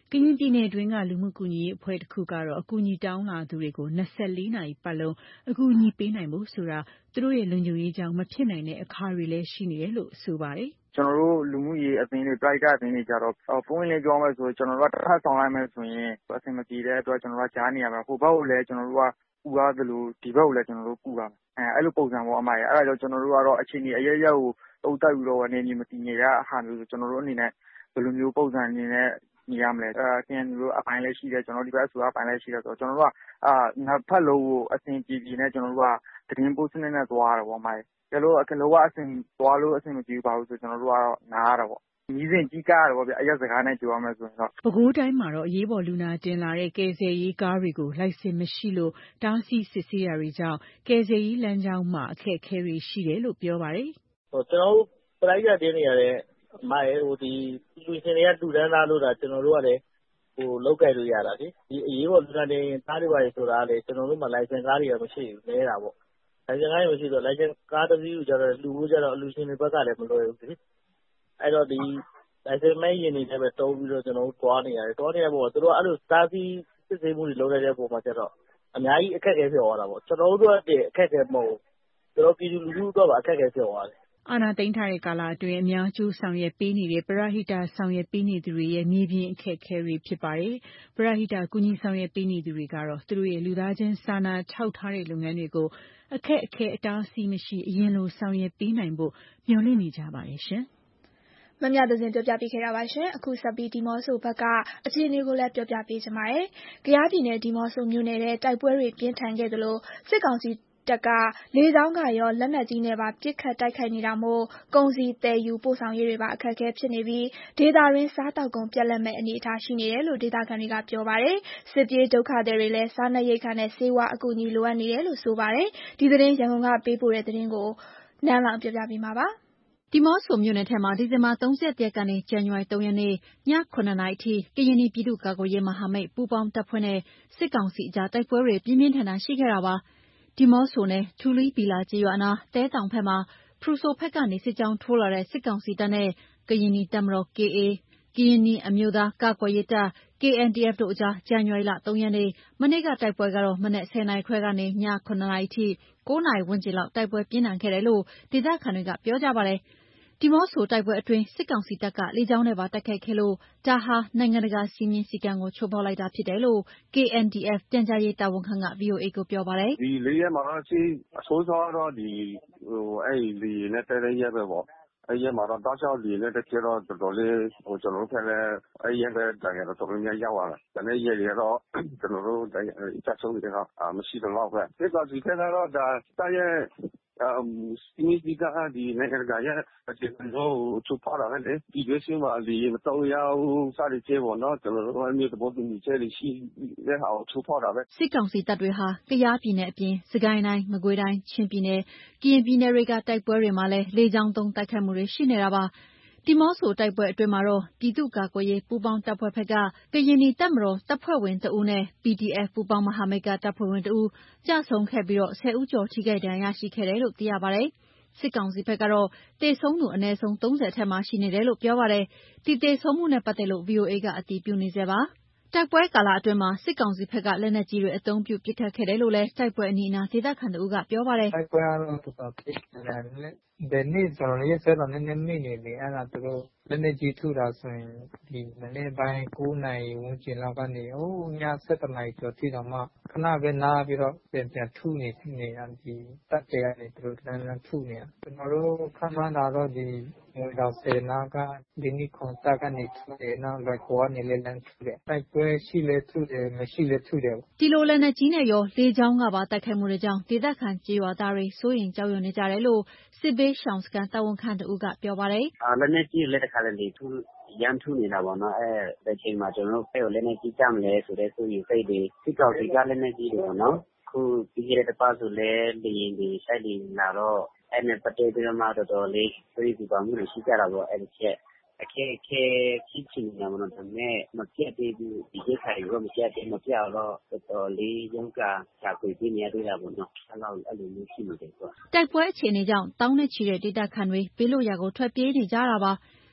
ကရင်ပြည်နယ်တွင်းကလူမှုကူညီရေးအဖွဲ့တစ်ခုကတော့အကူအညီတောင်းလာသူတွေကို၂၄နာရီပတ်လုံးအကူအညီပေးနိုင်ဖို့ဆိုတာသူတို့ရဲ့လုံခြုံရေးကြောင့်မဖြစ်နိုင်တဲ့အခါတွေလည်းရှိနေတယ်လို့ဆိုပါတယ်။ကျွန်တော်တို့လူမှုရေးအသင်းတွေ private အသင်းတွေကြတော့ပုံဝင်လေးပြောမယ်ဆိုကျွန်တော်တို့ကတစ်ခါဆောင်လိုက်မယ်ဆိုရင်အဆင်မပြေတဲ့အတွက်ကျွန်တော်တို့ကကြားနေရမှာဟိုဘက်ကိုလည်းကျွန်တော်တို့ကပူရတယ်လို့ဒီဘက်ကိုလည်းကျွန်တော်တို့ပူရမယ်အဲအဲ့လိုပုံစံပေါ့အမရအဲ့ဒါကြောင့်ကျွန်တော်တို့ကတော့အခြေအနေအရရက်ကိုတုံးတက်ပြီးတော့အနေနဲ့မတည်ငြိမ်တဲ့အခါမျိုးဆိုကျွန်တော်တို့အနေနဲ့ဘယ်လိုမျိုးပုံစံအနေနဲ့နေရမလဲအဲကျန်တို့အပိုင်းလည်းရှိတယ်ကျွန်တော်ဒီဘက်အစိုးရအပိုင်းလည်းရှိတယ်ဆိုတော့ကျွန်တော်တို့ကအာနှစ်ဖက်လုံးကိုအဆင်ပြေပြေနဲ့ကျွန်တော်တို့ကတရင်ပို့စနစ်နဲ့သွားရတယ်ပေါ့အမရကျလို့အကလောကအဆင်သွားလို့အဆင်မပြေပါဘူးဆိုကျွန်တော်တို့ကတော့နားရတာပေါ့မြည်စဉ်ကြီးကားရတယ်ပေါ့ဗျအရက်စကားနဲ့ပြောရမယ်ဆိုရင်တော့ပဲခူးတိုင်းမှာတော့အရေးပေါ်လူနာတင်လာတဲ့ကယ်ဆယ်ရေးကားတွေကိုလိုက်စင်မရှိလို့တားဆီးစစ်ဆေးရတွေကြောင့်ကယ်ဆယ်ရေးလမ်းကြောင်းမှာအခက်အခဲတွေရှိတယ်လို့ပြောပါတယ်ဟိုကျွန်တော်တို့ပရိုက်တာတင်းနေရတဲ့မိုင်ဟိုဒီလူရှင်တွေကတူတန်းသားလို့တာကျွန်တော်တို့ကလည်းဟိုလောက်ကယ်လို့ရတာလေဒီအရေးပေါ်လူနာတင်ကားတွေပါလေဆိုတာလေကျွန်တော်တို့မှာလိုင်စင်ကားတွေကမရှိဘူးလဲတာပေါ့လိုင်စင်ကားတွေမရှိတော့လိုင်စင်ကားတစ်စီးကိုကျတော့လူကိုကျတော့အလူရှင်တွေဘက်ကလည်းမလွယ်ဘူးလေအဲ့တော့ဒီလိုင်စင်မဲရင်နေလည်းပဲတုံးပြီးတော့ကျွန်တော်တို့တွားနေရတယ်တွားနေတဲ့ပုံကသူတို့အဲ့လိုစာသီးစစ်ဆေးမှုတွေလုပ်နေတဲ့ပုံမှာကျတော့အများကြီးအခက်အခဲဖြစ်သွားတာပေါ့ကျွန်တော်တို့ကအခက်အခဲမဟုတ်ဘူးကျွန်တော်ပြည်သူလူထုတော့အခက်အခဲဖြစ်သွားတယ်အာဏာသိမ်းထားတဲ့ကာလအတွင်းအများကျိုးဆောင်ရွက်ပေးနေတဲ့ပရဟိတဆောင်ရွက်ပေးနေသူတွေရဲ့မြေပြင်အခက်အခဲတွေဖြစ်ပါတယ်။ပရဟိတကူညီဆောင်ရွက်ပေးနေသူတွေကတော့သူတို့ရဲ့လူသားချင်းစာနာထောက်ထားတဲ့လုပ်ငန်းတွေကိုအခက်အခဲအတားအဆီးမရှိအရင်လိုဆောင်ရွက်ပေးနိုင်ဖို့မျှော်လင့်နေကြပါတယ်ရှင်။မမြသဇင်ပြောပြပေးခဲ့တာပါရှင်အခုဆက်ပြီးဒီမော့ဆိုဘက်ကအခြေအနေကိုလည်းပြောပြပေးချင်ပါတယ်။ကယားပြည်နယ်ဒီမော့ဆိုမြို့နယ်တဲ့တိုက်ပွဲတွေပြင်းထန်ခဲ့သလိုစစ်ကောင်စီတက်ကလေကြောင်းကရောလက်နက်ကြီးနဲ့ပါပစ်ခတ်တိုက်ခိုက်နေတာမို့ကုန်စည်တည်ယူပို့ဆောင်ရေးတွေပါအခက်အခဲဖြစ်နေပြီးဒေသရင်းစားတောက်ကုန်ပြက်လက်မဲ့အနေအထားရှိနေတယ်လို့ဒေသခံတွေကပြောပါတယ်စစ်ပြေးဒုက္ခသည်တွေလည်းစားနပ်ရိက္ခာနဲ့ဆေးဝါးအကူအညီလိုအပ်နေတယ်လို့ဆိုပါတယ်ဒီသတင်းရန်ကုန်ကပေးပို့တဲ့သတင်းကိုနန်းလောင်ပြပြပေးမှာပါဒီမော့ဆိုမြို့နယ်ထဲမှာဒီဇင်ဘာ၃၁ရက်ကနေဇန်နဝါရီ၃ရက်နေ့ည၇နာရီအထိကရင်ပြည်သူ့ကာကွယ်ရေးမဟာမိတ်ပူးပေါင်းတပ်ဖွဲ့နဲ့စစ်ကောင်စီအကြားတိုက်ပွဲတွေပြင်းပြင်းထန်ထန်ရှိခဲ့တာပါဒီမော့ဆိုနယ်ထူလီဘီလာကျေးရွာအနားတဲတောင်ဘက်မှာဖရူဆိုဘက်ကနေစစ်ကြောင်းထိုးလာတဲ့စစ်ကောင်စီတပ်နဲ့ကရင်နီတပ်မတော် K A ကရင်နီအမျိုးသားကာကွယ်ရေးတပ် K N D F တို့အကြားဇန်နဝါရီလ၃ရက်နေ့မနေ့ကတိုက်ပွဲကတော့မနက်၁၀နာရီခွဲကနေည၇နာရီထိ၉နာရီဝန်းကျင်လောက်တိုက်ပွဲပြင်းထန်ခဲ့တယ်လို့ဒေသခံတွေကပြောကြပါတယ်ဒီမော့ဆိုတိုက်ပွဲအတွင်းစစ်ကောင်စီတပ်ကလေကြောင်းနဲ့ပါတိုက်ခိုက်ခဲ့လို့ဒါဟာနိုင်ငံတကာစည်းမျဉ်းစည်းကမ်းကိုချိုးဖောက်လိုက်တာဖြစ်တယ်လို့ K N D F ပြန်ကြားရေးတာဝန်ခံက V O A ကိုပြောပါတယ်ဒီလေးရက်မှာတော့စီအဆိုးဆုံးတော့ဒီဟိုအဲ့ဒီနဲ့တဲ့တဲ့ရက်ပဲပေါ့အဲ့ရက်မှာတော့တောက်လျှောက်ဒီနဲ့တက်ကျတော့တော်တော်လေးဟိုကျွန်တော်တို့ဖက်လည်းအဲ့ရက်ပဲတကယ်တော့တော်တော်များရောက်လာတယ်ဒါနဲ့ရက်တွေတော့ကျွန်တော်တို့အချက်ဆုံးတွေကမရှိတော့တော့ပဲဒီကစီကတော့ဒါတာရဲ့စီမီဒီကဒီနိုင်ငံကရဲ့အခြေအနေကိုချိုးဖောက်တာပဲလေဒီလိုဆိုမှဒီမတော်ရဘူးစသည်ကျေပေါ့နော်ကျွန်တော်တို့အမျိုးတဘောတူညီချက်ရှိတဲ့ဟာကိုချိုးဖောက်တာပဲစစ်ကောင်စီတပ်တွေဟာကယားပြည်နယ်အပြင်စကိုင်းတိုင်းမကွေးတိုင်းချင်းပြည်နယ်ကရင်ပြည်နယ်တွေကတိုက်ပွဲတွေမှာလည်းလေကြောင်းသုံးတိုက်ခိုက်မှုတွေရှိနေတာပါဒီမော့ဆိုတိုက်ပွဲအတွင်းမှာတော့ပြည်သူ့ကာကွယ်ရေးပူးပေါင်းတပ်ဖွဲ့ဘက်ကကရင်နီတပ်မတော်တပ်ဖွဲ့ဝင်တဦးနဲ့ P D F ပူးပေါင်းမဟာမိတ်ကတပ်ဖွဲ့ဝင်တဦးကြဆုံးခဲ့ပြီးတော့ဆယ်ဦးကျော်ထိခိုက်ဒဏ်ရာရရှိခဲ့တယ်လို့သိရပါတယ်စစ်ကောင်စီဘက်ကတော့တေဆုံးသူအနည်းဆုံး၃၀ထက်မှရှိနေတယ်လို့ပြောပါတယ်ဒီတေဆုံးမှုနဲ့ပတ်သက်လို့ V O A ကအတည်ပြုနေဆဲပါတိုက်ပွဲကာလအတွင်းမှာစစ်ကောင်စီဘက်ကလက်နက်ကြီးတွေအသုံးပြုပစ်ခတ်ခဲ့တယ်လို့လည်းတိုက်ပွဲအနီးအနားဒေသခံတို့ကပြောပါတယ်တိုက်ပွဲကတော့တော်တော်ပြင်းထန်တယ်။ဒီနေ့ကျွန်တော်ရေးဆွဲတော့နည်းနည်းမိနေတယ်အဲ့ဒါသူတို့လက်နက်ကြီးထုတာဆိုရင်ဒီမနေ့ပိုင်း၉နာရီဝန်းကျင်လောက်ကနေဟိုည၁၁နာရီကျော်ထိတော့မှခဏပဲနားပြီးတော့ပြန်ပြန်ထုနေနေတာဒီတပ်တွေကနေသူတို့လမ်းလမ်းထုနေတာကျွန်တော်တို့ခန့်မှန်းတာတော့ဒီငွေတော်စေနာကဒီနေ့ခွန်တပ်ကနေထုတယ်နောက်လွယ်ကောကနေလည်းလမ်းထုတယ်တိုက်ပွဲရှိလဲထုတယ်မရှိလဲထုတယ်ဒီလိုလက်နက်ကြီးနဲ့ရောလေကြောင်းကပါတိုက်ခိုက်မှုတွေကြောင့်ဒေသခံကြေးရွာသားတွေစိုးရင်ကြောက်ရွံ့နေကြတယ်လို့စစ်ဘေးရှောင်စခန်းတာဝန်ခံတဦးကပြောပါတယ်အာလက်နက်ကြီးလက်တခါလည်းလေထုရမ်းထုနေတာပေါ့နော်အဲဒီချိန်မှာကျွန်တော်တို့ဖဲကိုလက်နက်ကြီးကြမလဲဆိုတဲ့စိုးရင်စိတ်တွေစစ်ကောင်စီကလက်နက်ကြီးတွေပေါ့နော်ခုပြီးခဲ့တဲ့ပတ်ဆိုလဲလေရင်ဒီဆိုင်လီလာတော့အဲ့နဲ့ပတ်သက်ပြီးတော့မှတော်တော်လေးစိုးရိမ်ပူပန်မှုတွေရှိကြတာပေါ့အဲ့ဒီချက်အခက်အခဲဖြစ်ချင်နေတာမလို့ဒါနဲ့မပြတ်သေးဘူးဒီကိစ္စတွေကိုမပြတ်သေးမပြတ်တော့တော်တော်လေးရုန်းကန်ရှာဖွေပြီးနေရသေးတာပေါ့နော်အဲ့လိုအဲ့လိုမျိုးရှိနေတယ်ကွာတိုက်ပွဲအခြေအနေကြောင့်တောင်းနဲ့ချီတဲ့ဒေသခံတွေဘေးလွတ်ရာကိုထွက်ပြေးနေကြတာပါ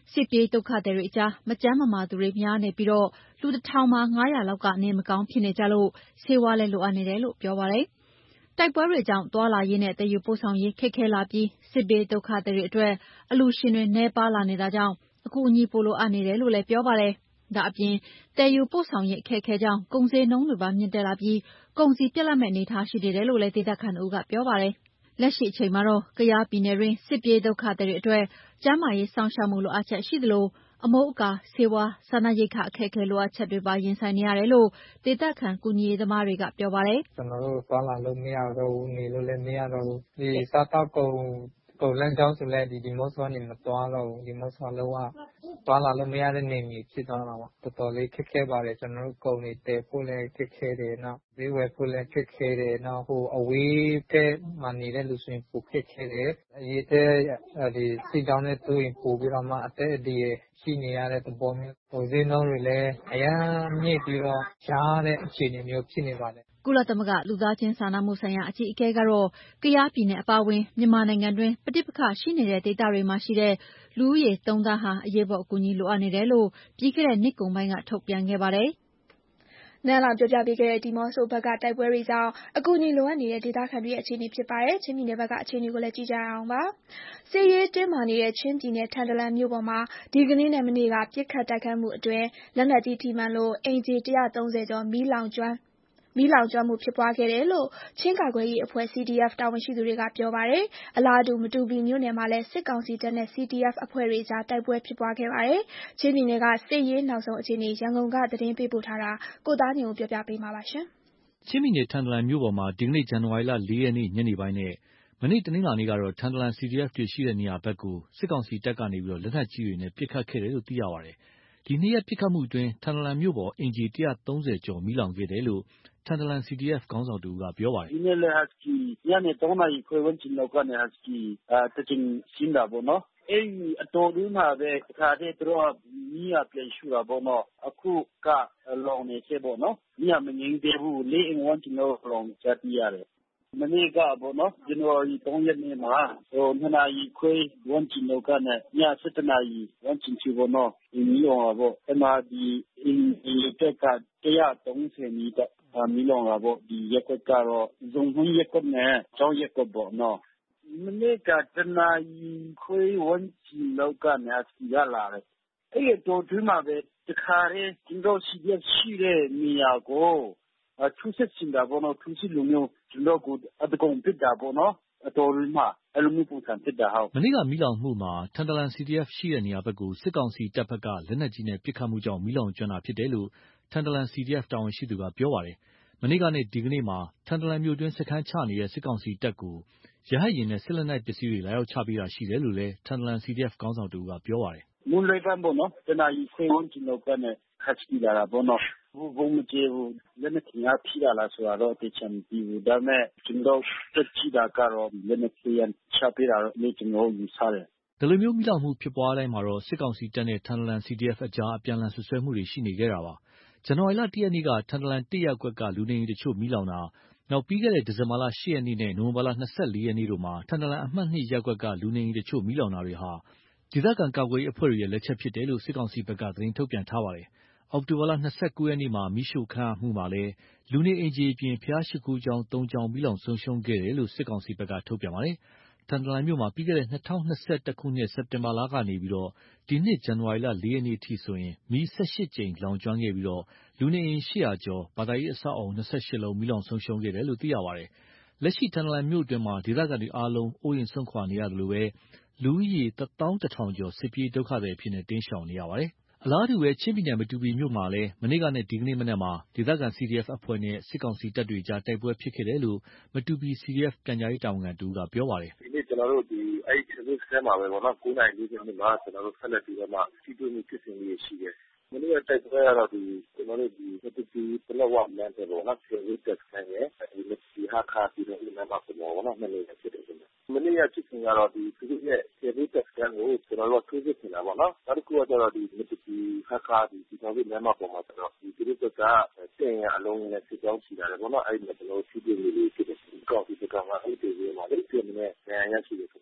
စစ်ပြေးဒုက္ခသည်တွေအကြားမကျန်းမမာသူတွေများနေပြီးလူတစ်ထောင်မှာငါးရာလောက်ကနေမကောင်းဖြစ်နေကြလို့ဆေးဝါးလည်းလိုအပ်နေတယ်လို့ပြောပါတယ်။တိုက်ပွဲတွေကြောင့်သွားလာရေးနဲ့သယ်ယူပို့ဆောင်ရေးခက်ခဲလာပြီးစစ်ပြေးဒုက္ခသည်တွေအတွက်အလှူရှင်တွေနည်းပါးလာနေတာကြောင့်အကူအညီပိုလိုအပ်နေတယ်လို့လည်းပြောပါတယ်။ဒါအပြင်သယ်ယူပို့ဆောင်ရေးအခက်အခဲကြောင့်ကုန်စည်နှုန်းတွေပါမြင့်တက်လာပြီးကုန်စည်ပြတ်လတ်မဲ့အနေအထားရှိနေတယ်လို့လည်းဒေသခံတို့ကပြောပါတယ်။လက်ရှိအချိန်မှာတော့ကယားပြည်နယ်တွင်းစစ်ပြေးဒုက္ခသည်တွေအတွက်ကျန်းမာရေးစောင့်ရှောက်မှုလိုအပ်ချက်ရှိသလိုအမိုးအကာဆေးဝါးစားနပ်ရိက္ခအခက်အခဲလိုအပ်ချက်တွေပါရင်ဆိုင်နေရတယ်လို့ဒေသခံကူညီရေးသမားတွေကပြောပါတယ်။ကျွန်တော်တို့သွားလာလို့မရတော့ဘူးနေလို့လည်းမရတော့ဘူးဒီစားတောက်ကုန်ကုန်လမ်းကြောင်းဆိုလည်းဒီဒီမော့ဆောနေမသွားတော့ဘူးဒီမော့ဆောလုံးဝသွားလာလို့မရတဲ့နေမြေဖြစ်သွားတာပေါ့တော်တော်လေးခက်ခဲပါတယ်ကျွန်တော်တို့ကုန်တွေတည်ဖို့လည်းခက်ခဲတယ်နော်ဈေးဝယ်ဖို့လည်းခက်ခဲတယ်နော်ဟိုအဝေးကမှနေတဲ့လူဆိုရင်ပိုခက်ခဲတယ်အရေးတဲ့ဒီစီတောင်းတဲ့သူရင်ပို့ပြီးတော့မှအသက်အဒီရှိနေရတဲ့သဘောမျိုးဟိုဈေးနှုန်းတွေလည်းအရန်မြင့်ပြီးတော့ရှားတဲ့အခြေအနေမျိုးဖြစ်နေပါတယ်ကုလသမဂ္ဂလူသားချင်းစာနာမှုဆိုင်ရာအကြီးအကဲကတော့ကယားပြည်နယ်အပါအဝင်မြန်မာနိုင်ငံတွင်းပဋိပက္ခရှိနေတဲ့ဒေသတွေမှာရှိတဲ့လူဦးရေသုံးသန်းဟာအရေးပေါ်အကူအညီလိုအပ်နေတယ်လို့ပြီးခဲ့တဲ့နှစ်ကုန်ပိုင်းကထုတ်ပြန်ခဲ့ပါတယ်။နန်းလောင်ပြောပြပေးခဲ့တဲ့ဒီမော့ဆိုဘက်ကတိုက်ပွဲတွေကြောင့်အကူအညီလိုအပ်နေတဲ့ဒေသခံတွေရဲ့အခြေအနေဖြစ်ပါတယ်။ချင်းပြည်နယ်ဘက်ကအခြေအနေကိုလည်းကြည့်ကြရအောင်ပါ။စစ်ရေးတင်းမာနေတဲ့ချင်းပြည်နယ်ထန်တလန်မြို့ပေါ်မှာဒီကနေ့နဲ့မနေ့ကပစ်ခတ်တိုက်ခိုက်မှုအတွင်းလက်နက်ကြီးထိမှန်လို့အိမ်ခြေတစ်ရာသုံးဆယ်ကျော်မီးလောင်ကျွမ်းမီးလောင်ကျွမ်းမှုဖြစ်ပွားခဲ့တယ်လို့ချင်းကာကွယ်ရေးအဖွဲ့ C D F တာဝန်ရှိသူတွေကပြောပါတယ်။အလားတူမတူပီမြို့နယ်မှာလည်းစစ်ကောင်စီတပ်နဲ့ C D F အဖွဲ့တွေကြားတိုက်ပွဲဖြစ်ပွားခဲ့ပါတယ်။ချင်းပြည်နယ်ကစစ်ရေးနောက်ဆုံးအခြေအနေရန်ကုန်ကသတင်းပေးပို့ထားတာကိုသားညွန့်ပြောပြပေးမှာပါရှင်။ချင်းပြည်နယ်ထန်တလန်မြို့ပေါ်မှာဒီကနေ့ဇန်နဝါရီလလေးရက်နေ့ညနေပိုင်းနဲ့မနေ့တနင်္လာနေ့ကတော့ထန်တလန် C D F တွေရှိတဲ့နေရာဘက်ကိုစစ်ကောင်စီတပ်ကနေလက်နက်ကြီးတွေနဲ့ပစ်ခတ်ခဲ့တယ်လို့သိရပါတယ်။ဒီနေ့ရက်ပစ်ခတ်မှုအတွင်းထန်တလန်မြို့ပေါ်အင်ဂျီတစ်ရာသုံးဆယ်ကျော်မီးလောင်ခဲ့တယ်လို့ထန်တလန် C D F ခေါင်းဆောင်တူကပြောပါတယ်။ဒီနေ့လည်းဟတ်စကီညနေသုံးနာရီခွဲဝန်းကျင်လောက်ကနေဟတ်စကီအဲတချင်ရှင်းတာပေါ့နော်။အဲဒီအတော်တွင်းမှာပဲတခါတည်းသူတို့ကမီးကပြန်ရှူတာပေါ့နော်။အခုကလောင်နေဆဲပေါ့နော်။မီးကမငြိမ်းသေးဘူး။လေးအိမ်ဝန်းကျင်လောက်လောင်ကြားသိရတယ်။မနေ့ကပေါ့နော်ဇန်နဝါရီသုံးရက်နေ့မှာဟိုနှစ်နာရီခွဲဝန်းကျင်လောက်ကနေညဆယ်တနာရီဝန်းကျင်ထိပေါ့နော်။မီးလောင်တာပေါ့။အဲဒီမှာဒီအင်ဂျီတက်ကတစ်ရာသုံးဆယ်မီးတက်မီးလောင်တာပေါ့ဒီရက်ကွက်ကတော့ဇုံနှင်းရက်ကွက်နဲ့ကျောင်းရက်ကွက်ပေါ့နော်မနေ့ကတနာရီခွဲဝန်းကျင်လောက်ကနေအစီရလာတယ်အဲ့ဒီတော့ဒီမှာပဲတခါရဲကျွန်တော်ရှိရရှိတဲ့နေရာကိုအထူးစစ်စင်တာပေါ့နော်ထူးစစ်လူမျိုးကျွန်တော်ကိုအတကုံပစ်တာပေါ့နော်အတော်ရင်းမှာအဲ့လိုမျိုးပုံစံဖြစ်တာဟုတ်မနေ့ကမီးလောင်မှုမှာထန်တလန် C D F ရှိတဲ့နေရာဘက်ကိုစစ်ကောင်စီတပ်ဘက်ကလက်နက်ကြီးနဲ့ပစ်ခတ်မှုကြောင့်မီးလောင်ကျွမ်းတာဖြစ်တယ်လို့ထန်တလန် C D F တာဝန်ရှိသူကပြောပါတယ်။မနေ့ကနဲ့ဒီကနေ့မှာထန်တလန်မြို့တွင်းစခန်းချနေတဲ့စစ်ကောင်စီတပ်ကိုရဟတ်ယာဉ်နဲ့စစ်လက်နက်ပစ္စည်းတွေလာရောက်ချပေးတာရှိတယ်လို့လည်းထန်တလန် C D F ခေါင်းဆောင်တူကပြောပါတယ်။မွန်လေးကမ်းပေါ့နော်တနာရီခွဲဝန်းကျင်လောက်ကနေခတ်စီလာတာပေါ့နော်ဘုံမကျေဘူးလက်နက်ကြီးဖိလာလားဆိုတော့တချင်ပြီးဘူးဒါမဲ့ကျွန်တော်တက်ကြည့်တာကတော့လက်နက်ကြီးချပေးတာတော့လေကျွန်တော်ယူဆတယ်ဒီလိုမျိုးမိလောင်မှုဖြစ်ပွားတိုင်းမှာတော့စစ်ကောင်စီတပ်နဲ့ထန်တလန် C D F အကြားအပြန်အလှန်ဆွဆွဲမှုတွေရှိနေခဲ့တာပါဇန်နဝါရီလတစ်ရက်နေ့ကထန်တလန်တစ်ရက်ကွက်ကလူနေအိမ်တချို့မီးလောင်တာနောက်ပြီးခဲ့တဲ့ဒီဇင်ဘာလရှစ်ရက်နေ့နဲ့နိုဝင်ဘာလ၂၄ရက်နေ့တို့မှာထန်တလန်အမှတ်နှစ်ရပ်ကွက်ကလူနေအိမ်တချို့မီးလောင်တာတွေဟာဒေသခံကာကွယ်ရေးအဖွဲ့တွေရဲ့လက်ချက်ဖြစ်တယ်လို့စစ်ကောင်စီဘက်ကသတင်းထုတ်ပြန်ထားပါတယ်အောက်တိုဘာလ၂၉ရက်နေ့မှာမီးရှို့ခံရမှုမှာလည်းလူနေအိမ်ကြီးအပြင်ဖျားရှိခိုးကျောင်းသုံးကျောင်းမီးလောင်ဆုံးရှုံးခဲ့တယ်လို့စစ်ကောင်စီဘက်ကထုတ်ပြန်ပါတယ်ထန်တလန်မြို့မှာပြီးခဲ့တဲ့၂၀၂၁ခုနှစ်စက်တင်ဘာလကနေပြီးဒီနှစ်ဇန်နဝါရီလလေးရက်နေ့ထိဆိုရင်မီး၁၈ကြိမ်လောင်ကျွမ်းခဲ့ပြီးလူနေအိမ်၈၀၀ကျော်ဘာသာရေးအဆောက်အအုံ၂၈လုံးမီးလောင်ဆုံးရှုံးခဲ့တယ်လို့သိရပါတယ်။လက်ရှိထန်တလန်မြို့အတွင်းမှာဒေသခံတွေအားလုံးအိုးအိမ်စွန့်ခွာနေရသလိုပဲလူဦးရေတစ်သောင်းတစ်ထောင်ကျော်စစ်ပြေးဒုက္ခသည်အဖြစ်တိမ်းရှောင်နေရပါတယ်။အလားတူပဲချင်းပြည်နယ်မတူပီမြို့မှာလည်းမနေ့ကနဲ့ဒီကနေ့မနက်မှာဒေသခံ C D F အဖွဲ့နဲ့စစ်ကောင်စီတပ်တွေကြားတိုက်ပွဲဖြစ်ခဲ့တယ်လို့မတူပီ C D F ပြန်ကြားရေးတာဝန်ခံတူကပြောပါတယ်။ဒီနေ့ကျွန်တော်တို့ဒီအဲ့ဒီစစ်စခန်းမှာပဲပေါ့နော်၉နာရီ၄၀မိနစ်မှာကျွန်တော်တို့ဆက်လက်ပြီးတော့မှစီးပွားရေးဖြစ်စဉ်လေးရှိတယ်။မနေ့ကတိုက်ပွဲကတော့ဒီကျွန်တော်တို့ဒီမတူပီပလောဝလမ်းတယ်ပေါ့နော်စစ်ရေးတပ်စခန်းရဲ့ဒီမတူပီဟာခါပြီးတော့ဒီမှာပေါ့နော်မနေ့ကဖြစ်တယ်မနေ့ကဖြစ်စဉ်ကတော့ဒီသူတို့ရဲ့ဆေးရုံတက်စကန်ကိုကျွန်တော်တို့ထိုးစစ်နေတာပေါ့နော်နောက်တစ်ခုကတော့ဒီမတူပီခါခါဒီဒီတော်ပြီးလမ်းမပေါ်မှာကျွန်တော်ဒီသူတို့ကတင်ရအလုံးနဲ့စစ်ကြောင်းချီလာတယ်ပေါ့နော်အဲ့ဒီကျွန်တော်တို့စီးပွားရေးလေးဖြစ်တယ်ကောက်ပြီးတော့မှအဲ့ဒီတွေမှာလေးပြင်းနေတယ်ရန်ရရှိတယ်ခင်ဗျ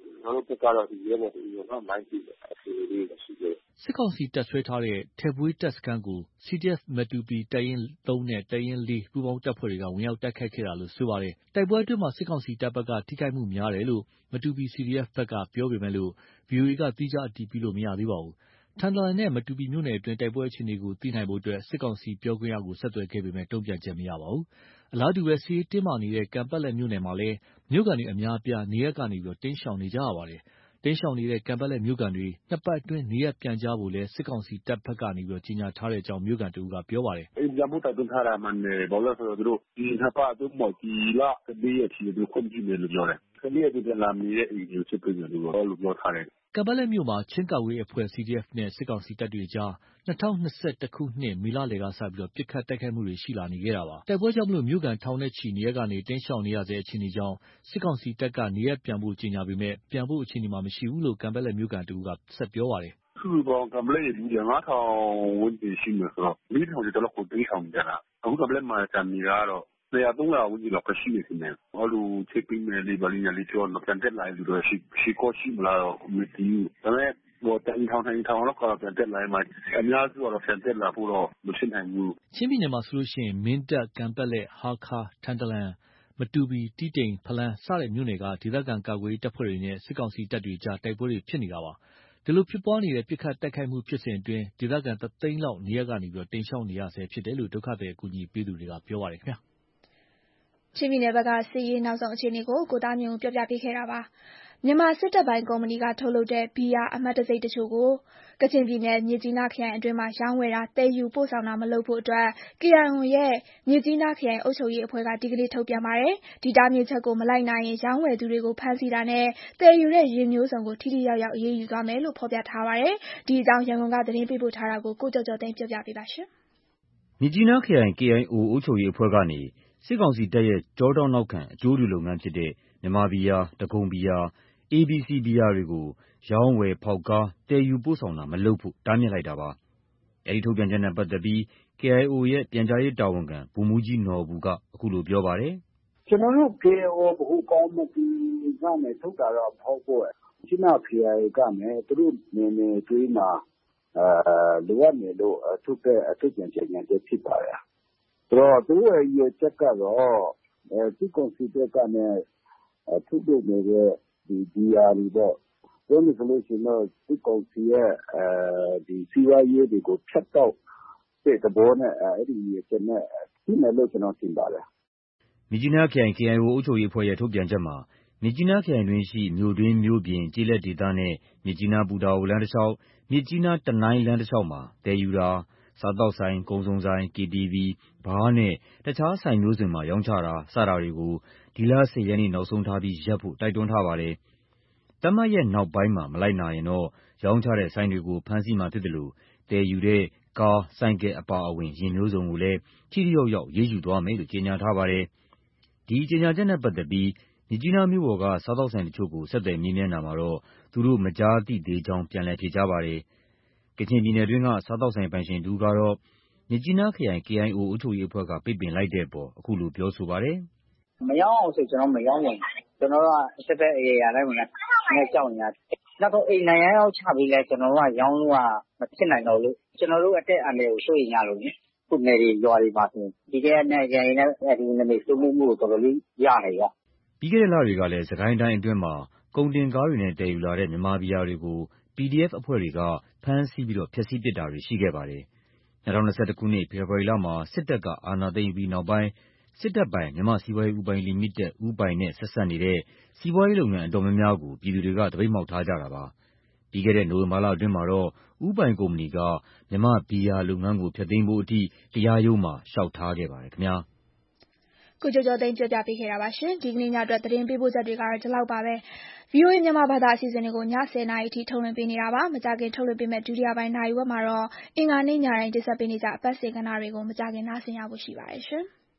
ကျွန်တော်တို့ဘက်ကတော့ဒီရဲဘော်တွေကတော့မိုင်းကြည့်တယ်အခြေအနေလေးရှိတယ်စစ်ကောင်စီတပ်ဆွဲထားတဲ့ထက်ပွေးတပ်စခန်းကို C D F မတူပီတပ်ရင်းသုံးနဲ့တပ်ရင်းလေးပူးပေါင်းတပ်ဖွဲ့တွေကဝင်ရောက်တိုက်ခိုက်ခဲ့တာလို့ဆိုပါတယ်။တိုက်ပွဲအတွင်းမှာစစ်ကောင်စီတပ်ဘက်ကထိခိုက်မှုများတယ်လို့မတူပီ C D F ဘက်ကပြောပေမဲ့လို့ ဗွီအိုအေကသီးခြားအတည်ပြုလို့မရသေးပါဘူး။ထန်တလန်နဲ့မတူပီမြို့နယ်အတွင်းတိုက်ပွဲအခြေအနေကိုသိနိုင်ဖို့စစ်ကောင်စီပြောခွင့်ရကိုဆက်သွယ်ခဲ့ပေမဲ့တုံ့ပြန်ချက်မရပါဘူး။အလားတူပဲစစ်ရေးတင်းမာနေတဲ့ကံပတ်လက်မြို့နယ်မှာလည်းမြို့ကန်တွေအများအပြားနေရပ်ကနေတိမ်းရှောင်နေကြရပါတယ်။တိမ်းရှောင်နေတဲ့ကံပတ်လက်မြို့ကန်တွေနှစ်ပတ်အတွင်းနေရပ်ပြန်ကြဖို့လဲစစ်ကောင်စီတပ်ဘက်ကနေကြေညာထားတဲ့အကြောင်းမြို့ကန်တူကပြောပါတယ်။အိမ်ပြန်ဖို့တိုက်တွန်းထားတာမှန်တယ်ဘာလို့လဲဆိုတော့သူတို့ဒီနှစ်ပတ်အတွင်းမှာဒီလတည်းရချီသူခွင့်ပြုတယ်လို့ပြောတယ်။ခလေးတွေပြန်လာနေတဲ့အိမ်ကိုစစ်ပေးတယ်လို့ပြောလို့ပြောထားတယ်ကံပတ်လက်မြို့မှာချင်းကာဝေးအဖွဲ့ C D F နဲ့စစ်ကောင်စီတပ်တွေကြား၂၀၂၁ခုနှစ်မေလလယ်ကစပြီးပစ်ခတ်တိုက်ခိုက်မှုတွေရှိလာနေခဲ့တာပါ။တိုက်ပွဲကြောင့်မြို့ကန်ထောင်နဲ့ချီနေရပ်ကနေတိမ်းရှောင်နေရတဲ့အခြေအနေကြောင့်စစ်ကောင်စီတပ်ကနေရပ်ပြန်ဖို့ကြေညာပေမဲ့ပြန်ဖို့အခြေအနေမှာမရှိဘူးလို့ကံပတ်လက်မြို့ကန်တူကဆက်ပြောပါတယ်။သူတို့ကကံပတ်လက်ရဲ့လူငါးထောင်ဝန်းကျင်ရှိနေဆိုတော့မိထောင်ကျော်လောက်ကိုတိမ်းရှောင်ကြတာ။အခုကံပတ်လက်မှာတန်နေရတော့နေရာသုံးရာဝန်းကျင်လောက်ရှိနေတယ်။ဟောလူချိပင်းမယ်လေးပါလင်းလေးကျော်တော့ပြန်တက်လာလို့ရှိရှိကိုရှိမလားတော့မသိဘူး။ဒါပေမဲ့ဘောတန်ထောင်ထိုင်ထောင်လောက်ကတော့ပြန်တက်လာမှအများစုကတော့ပြန်တက်လာဖို့တော့မဖြစ်နိုင်ဘူး။ချင်းပြည်နယ်မှာဆိုလို့ရှိရင်မင်းတပ်ကံပတ်လက်ဟာခါထန်တလန်မတူပီတီတိန်ဖလန်းစတဲ့မြို့နယ်ကဒေသခံကာကွယ်ရေးတပ်ဖွဲ့တွေနဲ့စစ်ကောင်စီတပ်တွေကြားတိုက်ပွဲတွေဖြစ်နေတာပါ။ဒီလိုဖြစ်ပွားနေတဲ့ပြစ်ခတ်တိုက်ခိုက်မှုဖြစ်စဉ်အတွင်းဒေသခံတသိန်းလောက်နေရပ်ကနေတိမ်းရှောင်နေရဆဲဖြစ်တယ်လို့ဒုက္ခသည်အကူအညီပေးသူတွေကပြောပါတယ်ခင်ဗျာ။ချင်းပြည်နယ်ဘက်ကစစ်ရေးနောက်ဆုံးအခြေအနေကိုကိုသားမျိုးပြောပြပေးခဲ့တာပါ။မြန်မာစစ်တပ်ပိုင်ကုမ္ပဏီကထုတ်လုပ်တဲ့ဘီယာအမှတ်တံဆိပ်တချို့ကိုကချင်ပြည်နယ်မြစ်ကြီးနားခရိုင်အတွင်းမှာရောင်းဝယ်တာ၊သယ်ယူပို့ဆောင်တာမလုပ်ဖို့အတွက် K I O ရဲ့မြစ်ကြီးနားခရိုင်အုပ်ချုပ်ရေးအဖွဲ့ကဒီကနေ့ထုတ်ပြန်ပါတယ်။ဒီတားမြစ်ချက်ကိုမလိုက်နာရင်ရောင်းဝယ်သူတွေကိုဖမ်းဆီးတာနဲ့သယ်ယူတဲ့ယာဉ်မျိုးစုံကိုထိထိရောက်ရောက်အရေးယူသွားမယ်လို့ဖော်ပြထားပါတယ်။ဒီအကြောင်းရန်ကုန်ကသတင်းပေးပို့ထားတာကိုကိုကျော်ကျော်သိန်းပြောပြပေးပါမယ်။မြစ်ကြီးနားခရိုင် K I O အုပ်ချုပ်ရေးအဖွဲ့ကနေစစ်ကောင်စီတပ်ရဲ့ကြောတောက်နောက်ခံအကျိုးတူလုပ်ငန်းဖြစ်တဲ့မြန်မာဘီယာ၊ဒဂုံဘီယာ၊ A B C ဘီယာတွေကိုရောင်းဝယ်ဖောက်ကားသယ်ယူပို့ဆောင်တာမလုပ်ဖို့တားမြစ်လိုက်တာပါ။အဲဒီထုတ်ပြန်ချက်နဲ့ပတ်သက်ပြီး K I O ရဲ့ပြန်ကြားရေးတာဝန်ခံဗိုလ်မှူးကြီးနော်ဘူကအခုလိုပြောပါတယ်။“ကျနော်တို့ K I O ဗဟိုကော်မတီကနေထုတ်တာတော့မဟုတ်ဘူး။မြစ်ကြီးနားခရိုင်ကနေသူတို့နယ်မြေအတွင်းမှာလိုအပ်နေလို့ထုတ်တဲ့ထုတ်ပြန်ကြေညာချက်ဖြစ်ပါတယ်။ဆိုတော့သူတို့ရဲ့ရည်ရွယ်ချက်ကတော့စစ်ကောင်စီဘက်ကနေထုတ်လုပ်နေတဲ့ဒီဘီယာတွေပေါ့။ပြောမယ်ဆိုလို့ရှိရင်တော့စစ်ကောင်စီရဲ့စီးပွားရေးတွေကိုဖြတ်တောက်တဲ့သဘောနဲ့အဲဒီရည်ရွယ်ချက်နဲ့ဖြစ်မယ်လို့ကျနော်ထင်ပါတယ်။ ”မြစ်ကြီးနားခရိုင် K I O အုပ်ချုပ်ရေးအဖွဲ့ရဲ့ထုတ်ပြန်ချက်မှာမြစ်ကြီးနားခရိုင်တွင်းရှိမြို့တွင်းမြို့ပြင်ကျေးလက်ဒေသနဲ့မြစ်ကြီးနား-ပူတာအိုလမ်းတလျှောက်၊မြစ်ကြီးနား-တနိုင်းလမ်းတလျှောက်မှာသယ်ယူတာ၊စားသောက်ဆိုင်၊ကုန်စုံဆိုင်၊K T V၊ဘားနဲ့တခြားဆိုင်မျိုးစုံမှာရောင်းချတာစတာတွေကိုဒီလ၁၀ရက်နေ့နောက်ဆုံးထားပြီးရပ်ဖို့တိုက်တွန်းထားပါတယ်။သတ်မှတ်ရက်နောက်ပိုင်းမှာမလိုက်နာရင်တော့ရောင်းချတဲ့ဆိုင်တွေကိုဖမ်းဆီးမှာဖြစ်သလိုသယ်ယူတဲ့ကား၊ဆိုင်ကယ်အပါအဝင်ယာဉ်မျိုးစုံကိုလည်းထိထိရောက်ရောက်အရေးယူသွားမယ်လို့ကြေညာထားပါတယ်။ဒီကြေညာချက်နဲ့ပတ်သက်ပြီးမြစ်ကြီးနားမြို့ပေါ်ကစားသောက်ဆိုင်တချို့ကိုဆက်သွယ်မေးမြန်းတာမှာတော့သူတို့မကြားသိသေးကြောင်းပြန်လည်ဖြေကြားပါတယ်။ကချင်ပြည်နယ်တွင်းကစားသောက်ဆိုင်ပိုင်ရှင်တဦးကတော့မြစ်ကြီးနားခရိုင် K I O အုပ်ချုပ်ရေးအဖွဲ့ကပိတ်ပင်လိုက်တဲ့အပေါ်အခုလိုပြောဆိုပါတယ်။“မရောင်းအောင်ဆိုကျနော်တို့မရောင်းဘူး။ကျနော်တို့ကသက်သက်အရာရာတိုင်းကိုလည်းကြောက်နေရတယ်။နောက်ဆုံးအိမ်နံရံရောက်ချပြီးလည်းကျနော်တို့ကရောင်းလို့ကမဖြစ်နိုင်တော့လို့ကျနော်တို့အသက်အန္တရာယ်ကိုစိုးရိမ်ရလို့လေ။အခုနယ်တွေရွာတွေမှာဆိုရင်ပြီးခဲ့တဲ့ရက်တွေနဲ့နယ်မြေစိုးမိုးမှုကိုတော်တော်လေးရနေရော။ ”ပြီးခဲ့တဲ့လတွေကလည်းစစ်ကိုင်းတိုင်းအတွင်းမှာကုန်တင်ကားတွေနဲ့သယ်ယူလာတဲ့မြန်မာဘီယာတွေကို P D F အဖွဲ့တွေကဖမ်းဆီးပြီးဖျက်ဆီးပစ်တာတွေရှိခဲ့ပါတယ်။၂၀၂၁ခုနှစ်ဖေဖော်ဝါရီလမှာစစ်တပ်ကအာဏာသိမ်းယူပြီးနောက်ပိုင်းစစ်တပ်ပိုင်မြန်မာ့စီးပွားရေးဦးပိုင်လီမိတက်ဦးပိုင်နဲ့ဆက်စပ်နေတဲ့စီးပွားရေးလုပ်ငန်းအတော်များများကိုပြည်သူတွေကသပိတ်မှောက်ထားကြတာပါ။ပြီးခဲ့တဲ့နိုဝင်ဘာလအတွင်းမှာတော့ဦးပိုင်ကုမ္ပဏီကမြန်မာ့ဘီယာလုပ်ငန်းကိုဖျက်သိမ်းဖို့အထိတရားရုံးမှာလျှောက်ထားခဲ့ပါတယ်ခင်ဗျာ။ကိုကျော်ကျော်သိန်းပြောပြပေးခဲ့တာပါရှင်။ဒီကနေ့ညအတွက်သတင်းပေးပို့ချက်တွေကတော့ဒီလောက်ပါပဲ။ V O A မြန်မာဘာသာအစီအစဉ်တွေကိုညဆယ်နာရီအထိထုတ်လွှင့်ပေးနေတာပါ။မကြာခင်ထုတ်လွှင့်ပေးမယ့်ဒုတိယပိုင်းနာရီဝက်မှာတော့အင်္ဂါနေ့ညတိုင်းတင်ဆက်ပေးနေကျအပတ်စဉ်ကဏ္ဍတွေကိုမကြာခင်နားဆင်ရဖို့ရှိပါတယ်ရှင်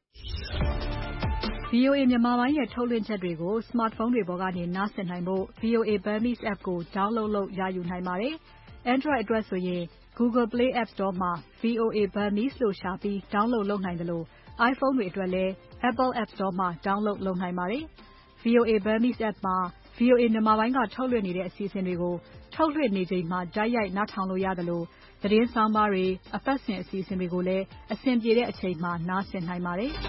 ။ V O A မြန်မာပိုင်းရဲ့ထုတ်လွှင့်ချက်တွေကို smartphone တွေပေါ်ကနေနားဆင်နိုင်ဖို့ V O A Burmese app ကို download လုပ်ရယူနိုင်ပါတယ်။ Android အတွက်ဆိုရင် Google Play App Store မှာ V O A Burmese လို့ရှာပြီး download လုပ်နိုင်သလို iPhone တွေအတွက်လည်း Apple App Store မှာ download လုပ်နိုင်ပါတယ်။ V O A Burmese app မှာဗွီအိုအေ မြန်မာပိုင်းကထုတ်လွှင့်နေတဲ့အစီအစဉ်တွေကိုထုတ်လွှင့်နေချိန်မှာတိုက်ရိုက်နားထောင်လို့ရသလိုသတင်းဆောင်းပါးတွေအပတ်စဉ်အစီအစဉ်တွေကိုလည်းအဆင်ပြေတဲ့အချိန်မှာနားဆင်နိုင်ပါတယ်။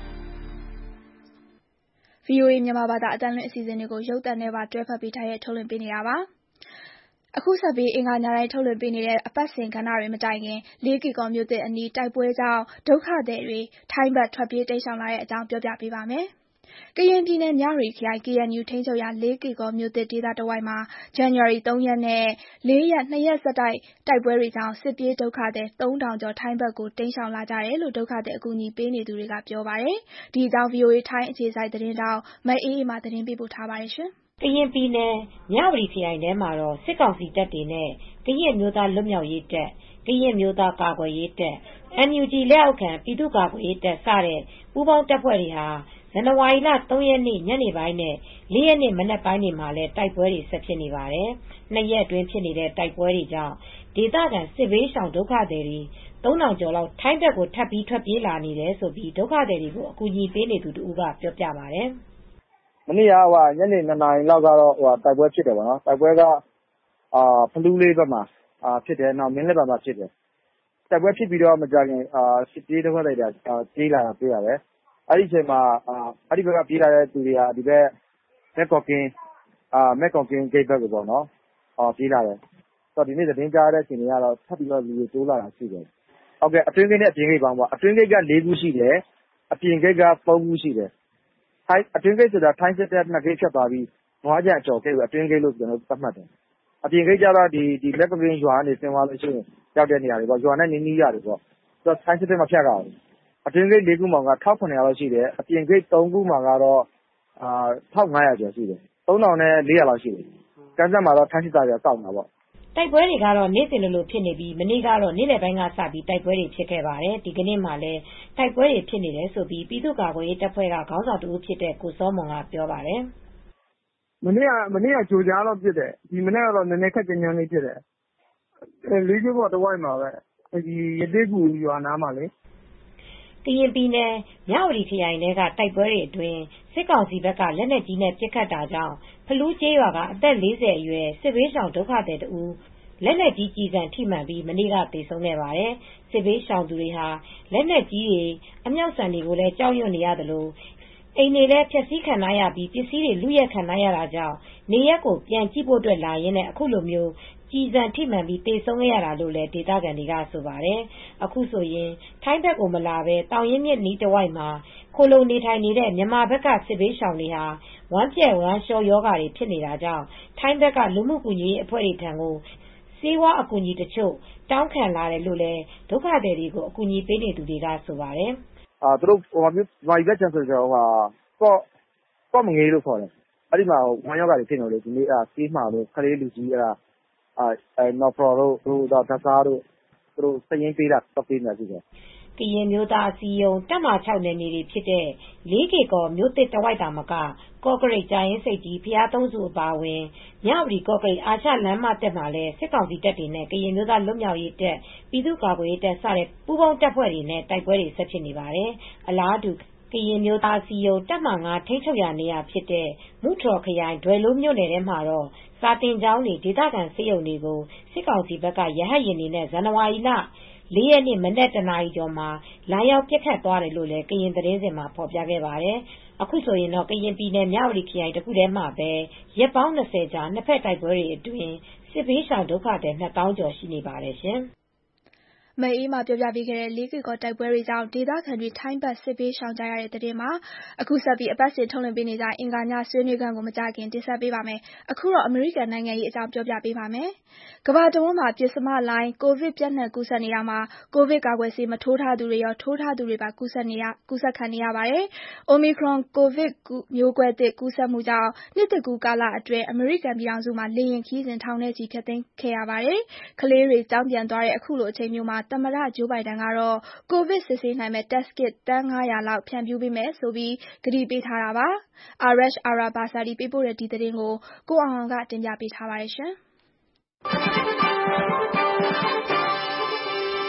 ဗွီအိုအေမြန်မာဘာသာအတန်းလွှင့်အစီအစဉ်တွေကိုရုပ်သံနဲ့ပါတွဲဖက်ပြီးတိုက်ရိုက်ထုတ်လွှင့်ပေးနေတာပါ။အခုဆက်ပြီးအင်္ဂါညတိုင်းထုတ်လွှင့်ပေးနေတဲ့အပတ်စဉ်ကဏ္ဍတွေမတိုင်ခင်လေးကီကော်မြို့သစ်အနီးတိုက်ပွဲကြောင့်ဒုက္ခသည်တွေထိုင်းဘက်ထွက်ပြေးတိမ်းရှောင်လာတဲ့အကြောင်းပြောပြပေးပါမယ်။ကရင်ပြည်နယ်မြဝတီခရိုင် ကေအန်ယူ ထိန်းချုပ်ရာလေးကီကော်မြို့သစ်ဒေသတဝိုက်မှာဇန်နဝါရီသုံးရက်နဲ့လေးရက်နှစ်ရက်ဆက်တိုက်တိုက်ပွဲတွေကြောင့်စစ်ပြေးဒုက္ခသည်သုံးထောင်ကျော်ထိုင်းဘက်ကိုတိမ်းရှောင်လာကြတယ်လို့ဒုက္ခသည်အကူအညီပေးနေသူတွေကပြောပါတယ်။ဒီအကြောင်း ဗွီအိုအေထိုင်းအခြေစိုက်သတင်းထောက်မအေးအေးမာသတင်းပေးပို့ထားပါတယ်။ကရင်ပြည်နယ်မြဝတီခရိုင်ထဲမှာတော့စစ်ကောင်စီတပ်တွေနဲ့ကရင်မျိုးသားလွတ်မြောက်ရေးတပ်ကရင်မျိုးသားကာကွယ်ရေးတပ် အန်ယူဂျီ လက်အောက်ခံပြည်သူ့ကာကွယ်ရေးတပ်စတဲ့ပူးပေါင်းတပ်ဖွဲ့တွေဟာဇန်နဝါရီလသုံးရက်နေ့ညနေပိုင်းနဲ့လေးရက်နေ့မနက်ပိုင်းတွေမှာလည်းတိုက်ပွဲတွေဆက်ဖြစ်နေပါတယ်။နှစ်ရက်အတွင်းဖြစ်နေတဲ့တိုက်ပွဲတွေကြောင့်ဒေသခံစစ်ဘေးရှောင်ဒုက္ခသည်တွေသုံးထောင်ကျော်လောက်ထိုင်းဘက်ကိုထပ်ပြီးထွက်ပြေးလာနေတယ်လို့ဒုက္ခသည်တွေကိုအကူအညီပေးနေသူတဦးကပြောပြပါတယ်။မနေ့ကညနေနှစ်နာရီလောက်ကတော့တိုက်ပွဲဖြစ်တယ်ပေါ့နော်။တိုက်ပွဲကဖလူးလေးဘက်မှာဖြစ်တယ်။နောက်မင်းလက်ပံမှာဖြစ်တယ်။တိုက်ပွဲဖြစ်ပြီးတော့မကြာခင်စစ်ပြေးဒုက္ခသည်တွေပြေးလာတာတွေ့ရတယ်။အဲဒီအချိန်မှာအဲဒီဘက်ကပြေးလာတဲ့သူတွေကဒီဘက်မဲ့ကော်ကင်းမဲ့ကော်ကင်းဂိတ်ဘက်ကိုပေါ့နော်ပြေးလာတယ်။ဒီနေ့သတင်းကြားတဲ့အချိန်ကတော့ထပ်ပြီးတော့လူတွေတိုးလာတာရှိတယ်။ဟုတ်ကဲ့အတွင်းဂိတ်နဲ့အပြင်ဂိတ်ပေါင်းပေါ့။အတွင်းဂိတ်ကလေးခုရှိတယ်။အပြင်ဂိတ်ကသုံးခုရှိတယ်။ထိုင်းအတွင်းဂိတ်ဆိုတာထိုင်းစစ်တပ်နှစ်ဂိတ်ဖြတ်သွားပြီးနွားကြံကျော်ဂိတ်ကိုအတွင်းဂိတ်လို့ကျွန်တော်တို့သတ်မှတ်တယ်။အပြင်ဂိတ်ကျတော့ဒီဒီမဲ့ကော်ကင်းရွာကနေဆင်းသွားလို့ရှိရင်ရောက်တဲ့နေရာတွေပေါ့။ရွာနဲ့နီးနီးရတယ်ပေါ့။သူကထိုင်းစစ်တပ်မဖြတ်ရဘူး။အတွင်းဂိတ်လေးခုမှာကတစ်ထောင်ခုနှစ်ရာလောက်ရှိတယ်။အပြင်ဂိတ်သုံးခုမှာကတော့တစ်ထောင်ငါးရာကျော်ရှိတယ်။သုံးထောင်နဲ့လေးရာလောက်ရှိတယ်။ကမ်းစပ်မှာတော့ထိုင်းစစ်တပ်တွေကစောင့်နေတာပေါ့။တိုက်ပွဲတွေကတော့နေ့စဉ်လိုလိုဖြစ်နေပြီးမနေ့ကတော့နေ့လယ်ပိုင်းကစပြီးတိုက်ပွဲတွေဖြစ်ခဲ့ပါတယ်။ဒီကနေ့မှလည်းတိုက်ပွဲတွေဖြစ်နေတယ်လို့ပြည်သူ့ကာကွယ်ရေးတပ်ဖွဲ့ကခေါင်းဆောင်တဦးဖြစ်တဲ့ကိုစောမွန်ကပြောပါတယ်။မနေ့ကမနေ့ကကြိုကြားတော့ဖြစ်တယ်။ဒီမနေ့ကတော့နည်းနည်းခက်ကြမ်းကြမ်းလေးဖြစ်တယ်။လေးကီကော်တဝိုက်မှာပဲဒီရသေ့ဂူရွာနားမှာလေကရင်ပြည်နယ်မြဝတီခရိုင်ထဲကတိုက်ပွဲတွေအတွင်းစစ်ကောင်စီဘက်ကလက်နက်ကြီးနဲ့ပစ်ခတ်တာကြောင့်ဖလူးကျေးရွာကအသက်လေးဆယ်အရွယ်စစ်ဘေးရှောင်ဒုက္ခသည်တဦးလက်နက်ကြီးကျည်ဆံထိမှန်ပြီးမနေ့ကသေဆုံးခဲ့ပါတယ်။စစ်ဘေးရှောင်သူတွေဟာလက်နက်ကြီးတွေအမြောက်ဆံတွေကိုလည်းကြောက်ရွံ့နေရသလိုအိမ်တွေလည်းဖျက်ဆီးခံရပြီးပစ္စည်းတွေလုယက်ခံရတာကြောင့်နေရက်ကိုပြန်ကြည့်ဖို့အတွက်လာရင်းနဲ့အခုလိုမျိုးကျည်ဆံထိမှန်ပြီးသေဆုံးခဲ့ရတာလို့လည်းဒေသခံတွေကဆိုပါတယ်။အခုဆိုရင်ထိုင်းဘက်ကိုမလာဘဲတောင်ရင်းမြစ်နီးတဝိုက်မှာခိုလုံနေထိုင်နေတဲ့မြန်မာဘက်ကစစ်ဘေးရှောင်တွေဟာဝမ်းပြက်ဝမ်းလျှောယောဂါတွေဖြစ်နေတာကြောင့်ထိုင်းဘက်ကလူမှုကူညီရေးအဖွဲ့တွေထံကိုဆေးဝါးအကူအညီတချို့တောင်းခံလာတယ်လို့လည်းဒုက္ခသည်တွေကိုအကူအညီပေးနေသူတွေကဆိုပါတယ်။အာသူတို့ဟိုမှာမာရီဘက်ချန်ဆိုတော့ဟိုကော့ကော့မငေးလို့ခေါ်တယ်။အဲဒီမှာဝမ်းယောဂါတွေဖြစ်နေလို့ဒီနေ့အာဆေးမှာလို့ခလေးလူကြီးအဲ့ဒါအဲနော်ဖရော်တို့တို့ဒါစားတို့သူတို့စရင်ပေးတာတော့ပေးနေကြတယ်ကရင်မျိုးသားအစည်းအရုံးတပ်မခြောက်နယ်မြေတွေဖြစ်တဲ့လေးကေကော်မြို့သစ်တဝိုက်တာမကကော့ကရိတ်ကြာရင်စိတ်ကြီးဖျားသုံးစုအပါဝင်မြဝတီကော့ကရိတ်အာရှလမ်းမတက်မှာလဲစစ်ကောင်စီတပ်တွေနဲ့ကရင်မျိုးသားလွတ်မြောက်ရေးတပ်ပြည်သူ့ကာကွယ်ရေးတပ်စတဲ့ပူးပေါင်းတပ်ဖွဲ့တွေနဲ့တိုက်ပွဲတွေဆက်ဖြစ်နေပါတယ်အလားတူကရင်မျိုးသားအစည်းအရုံးတပ်မငါထိန်းချုပ်ရာနေရာဖြစ်တဲ့မူထော်ခရိုင်ဒွယ်လိုးမြို့နယ်ထဲမှာတော့စာတင်ကျောင်းတွေဒေသခံစေယုံတွေကိုစစ်ကောင်စီဘက်ကရဟတ်ယာဉ်တွေနဲ့ဇန်နဝါရီလလေးရက်နေ့မနက်တနာရီကျော်မှာလာရောက်ပစ်ခတ်သွားတယ်လို့လည်းကရင်သတင်းစဉ်မှာဖော်ပြခဲ့ပါတယ်။အခုဆိုရင်တော့ကရင်ပြည်နယ်မြဝတီခရိုင်တခုထဲမှာပဲရက်ပေါင်း၂၀ကြာနှစ်ဖက်တိုက်ပွဲတွေအတွင်းစစ်ဘေးရှောင်ဒုက္ခသည်နှစ်သောင်းကျော်ရှိနေပါတယ်ရှင်။မအေးမာပြောပြပေးခဲ့တဲ့လေးကီကော်တိုက်ပွဲတွေကြောင့်ဒေသခံတွေထိုင်းဘက်စစ်ဘေးရှောင်ကြရတဲ့တဲ့တင်မှာအခုဆက်ပြီးအပတ်စဉ်ထုတ်လွှင့်ပေးနေကြအင်္ဂါညဆွေးနွေးခန်းကိုမကြခင်တင်ဆက်ပေးပါမယ်။အခုတော့အမေရိကန်နိုင်ငံရေးအကြောင်းပြောပြပေးပါမယ်။ကမ္ဘာတဝန်းမှာပစ္စမလိုင်းကိုဗစ်ပြန့်နှံ့ကူးစက်နေတာမှာကိုဗစ်ကာကွယ်ဆေးမထိုးထားသူတွေရောထိုးထားသူတွေပါကူးစက်နေရကူးစက်ခံနေရပါတယ်။ Omicron ကိုဗစ်မျိုးကွဲသစ်ကူးစက်မှုကြောင့်နှစ်သစ်ကူးကာလအတွင်းအမေရိကန်ပြည်ထောင်စုမှာလေယာဉ်ခရီးစဉ်ထောင်နဲ့ချီဖျက်သိမ်းခဲ့ရပါတယ်။ကလေးတွေကျောင်းပြန်သွားတဲ့အခုလိုအချိန်မျိုးမှာသမ္မတဂျိုးဘိုင်ဒန်ကတော့ကိုဗစ်စစ်ဆေးနိုင်မဲ့ test kit သန်းငါးရာလောက်ဖြန့်ဖြူးပေးမယ်ဆိုပြီးကတိပေးထားတာပါ။ Arash Arabasadi ပေးပို့တဲ့ဒီသတင်းကိုကိုအောင်အောင်ကတင်ပြပေးထားပါတယ်ရှင်။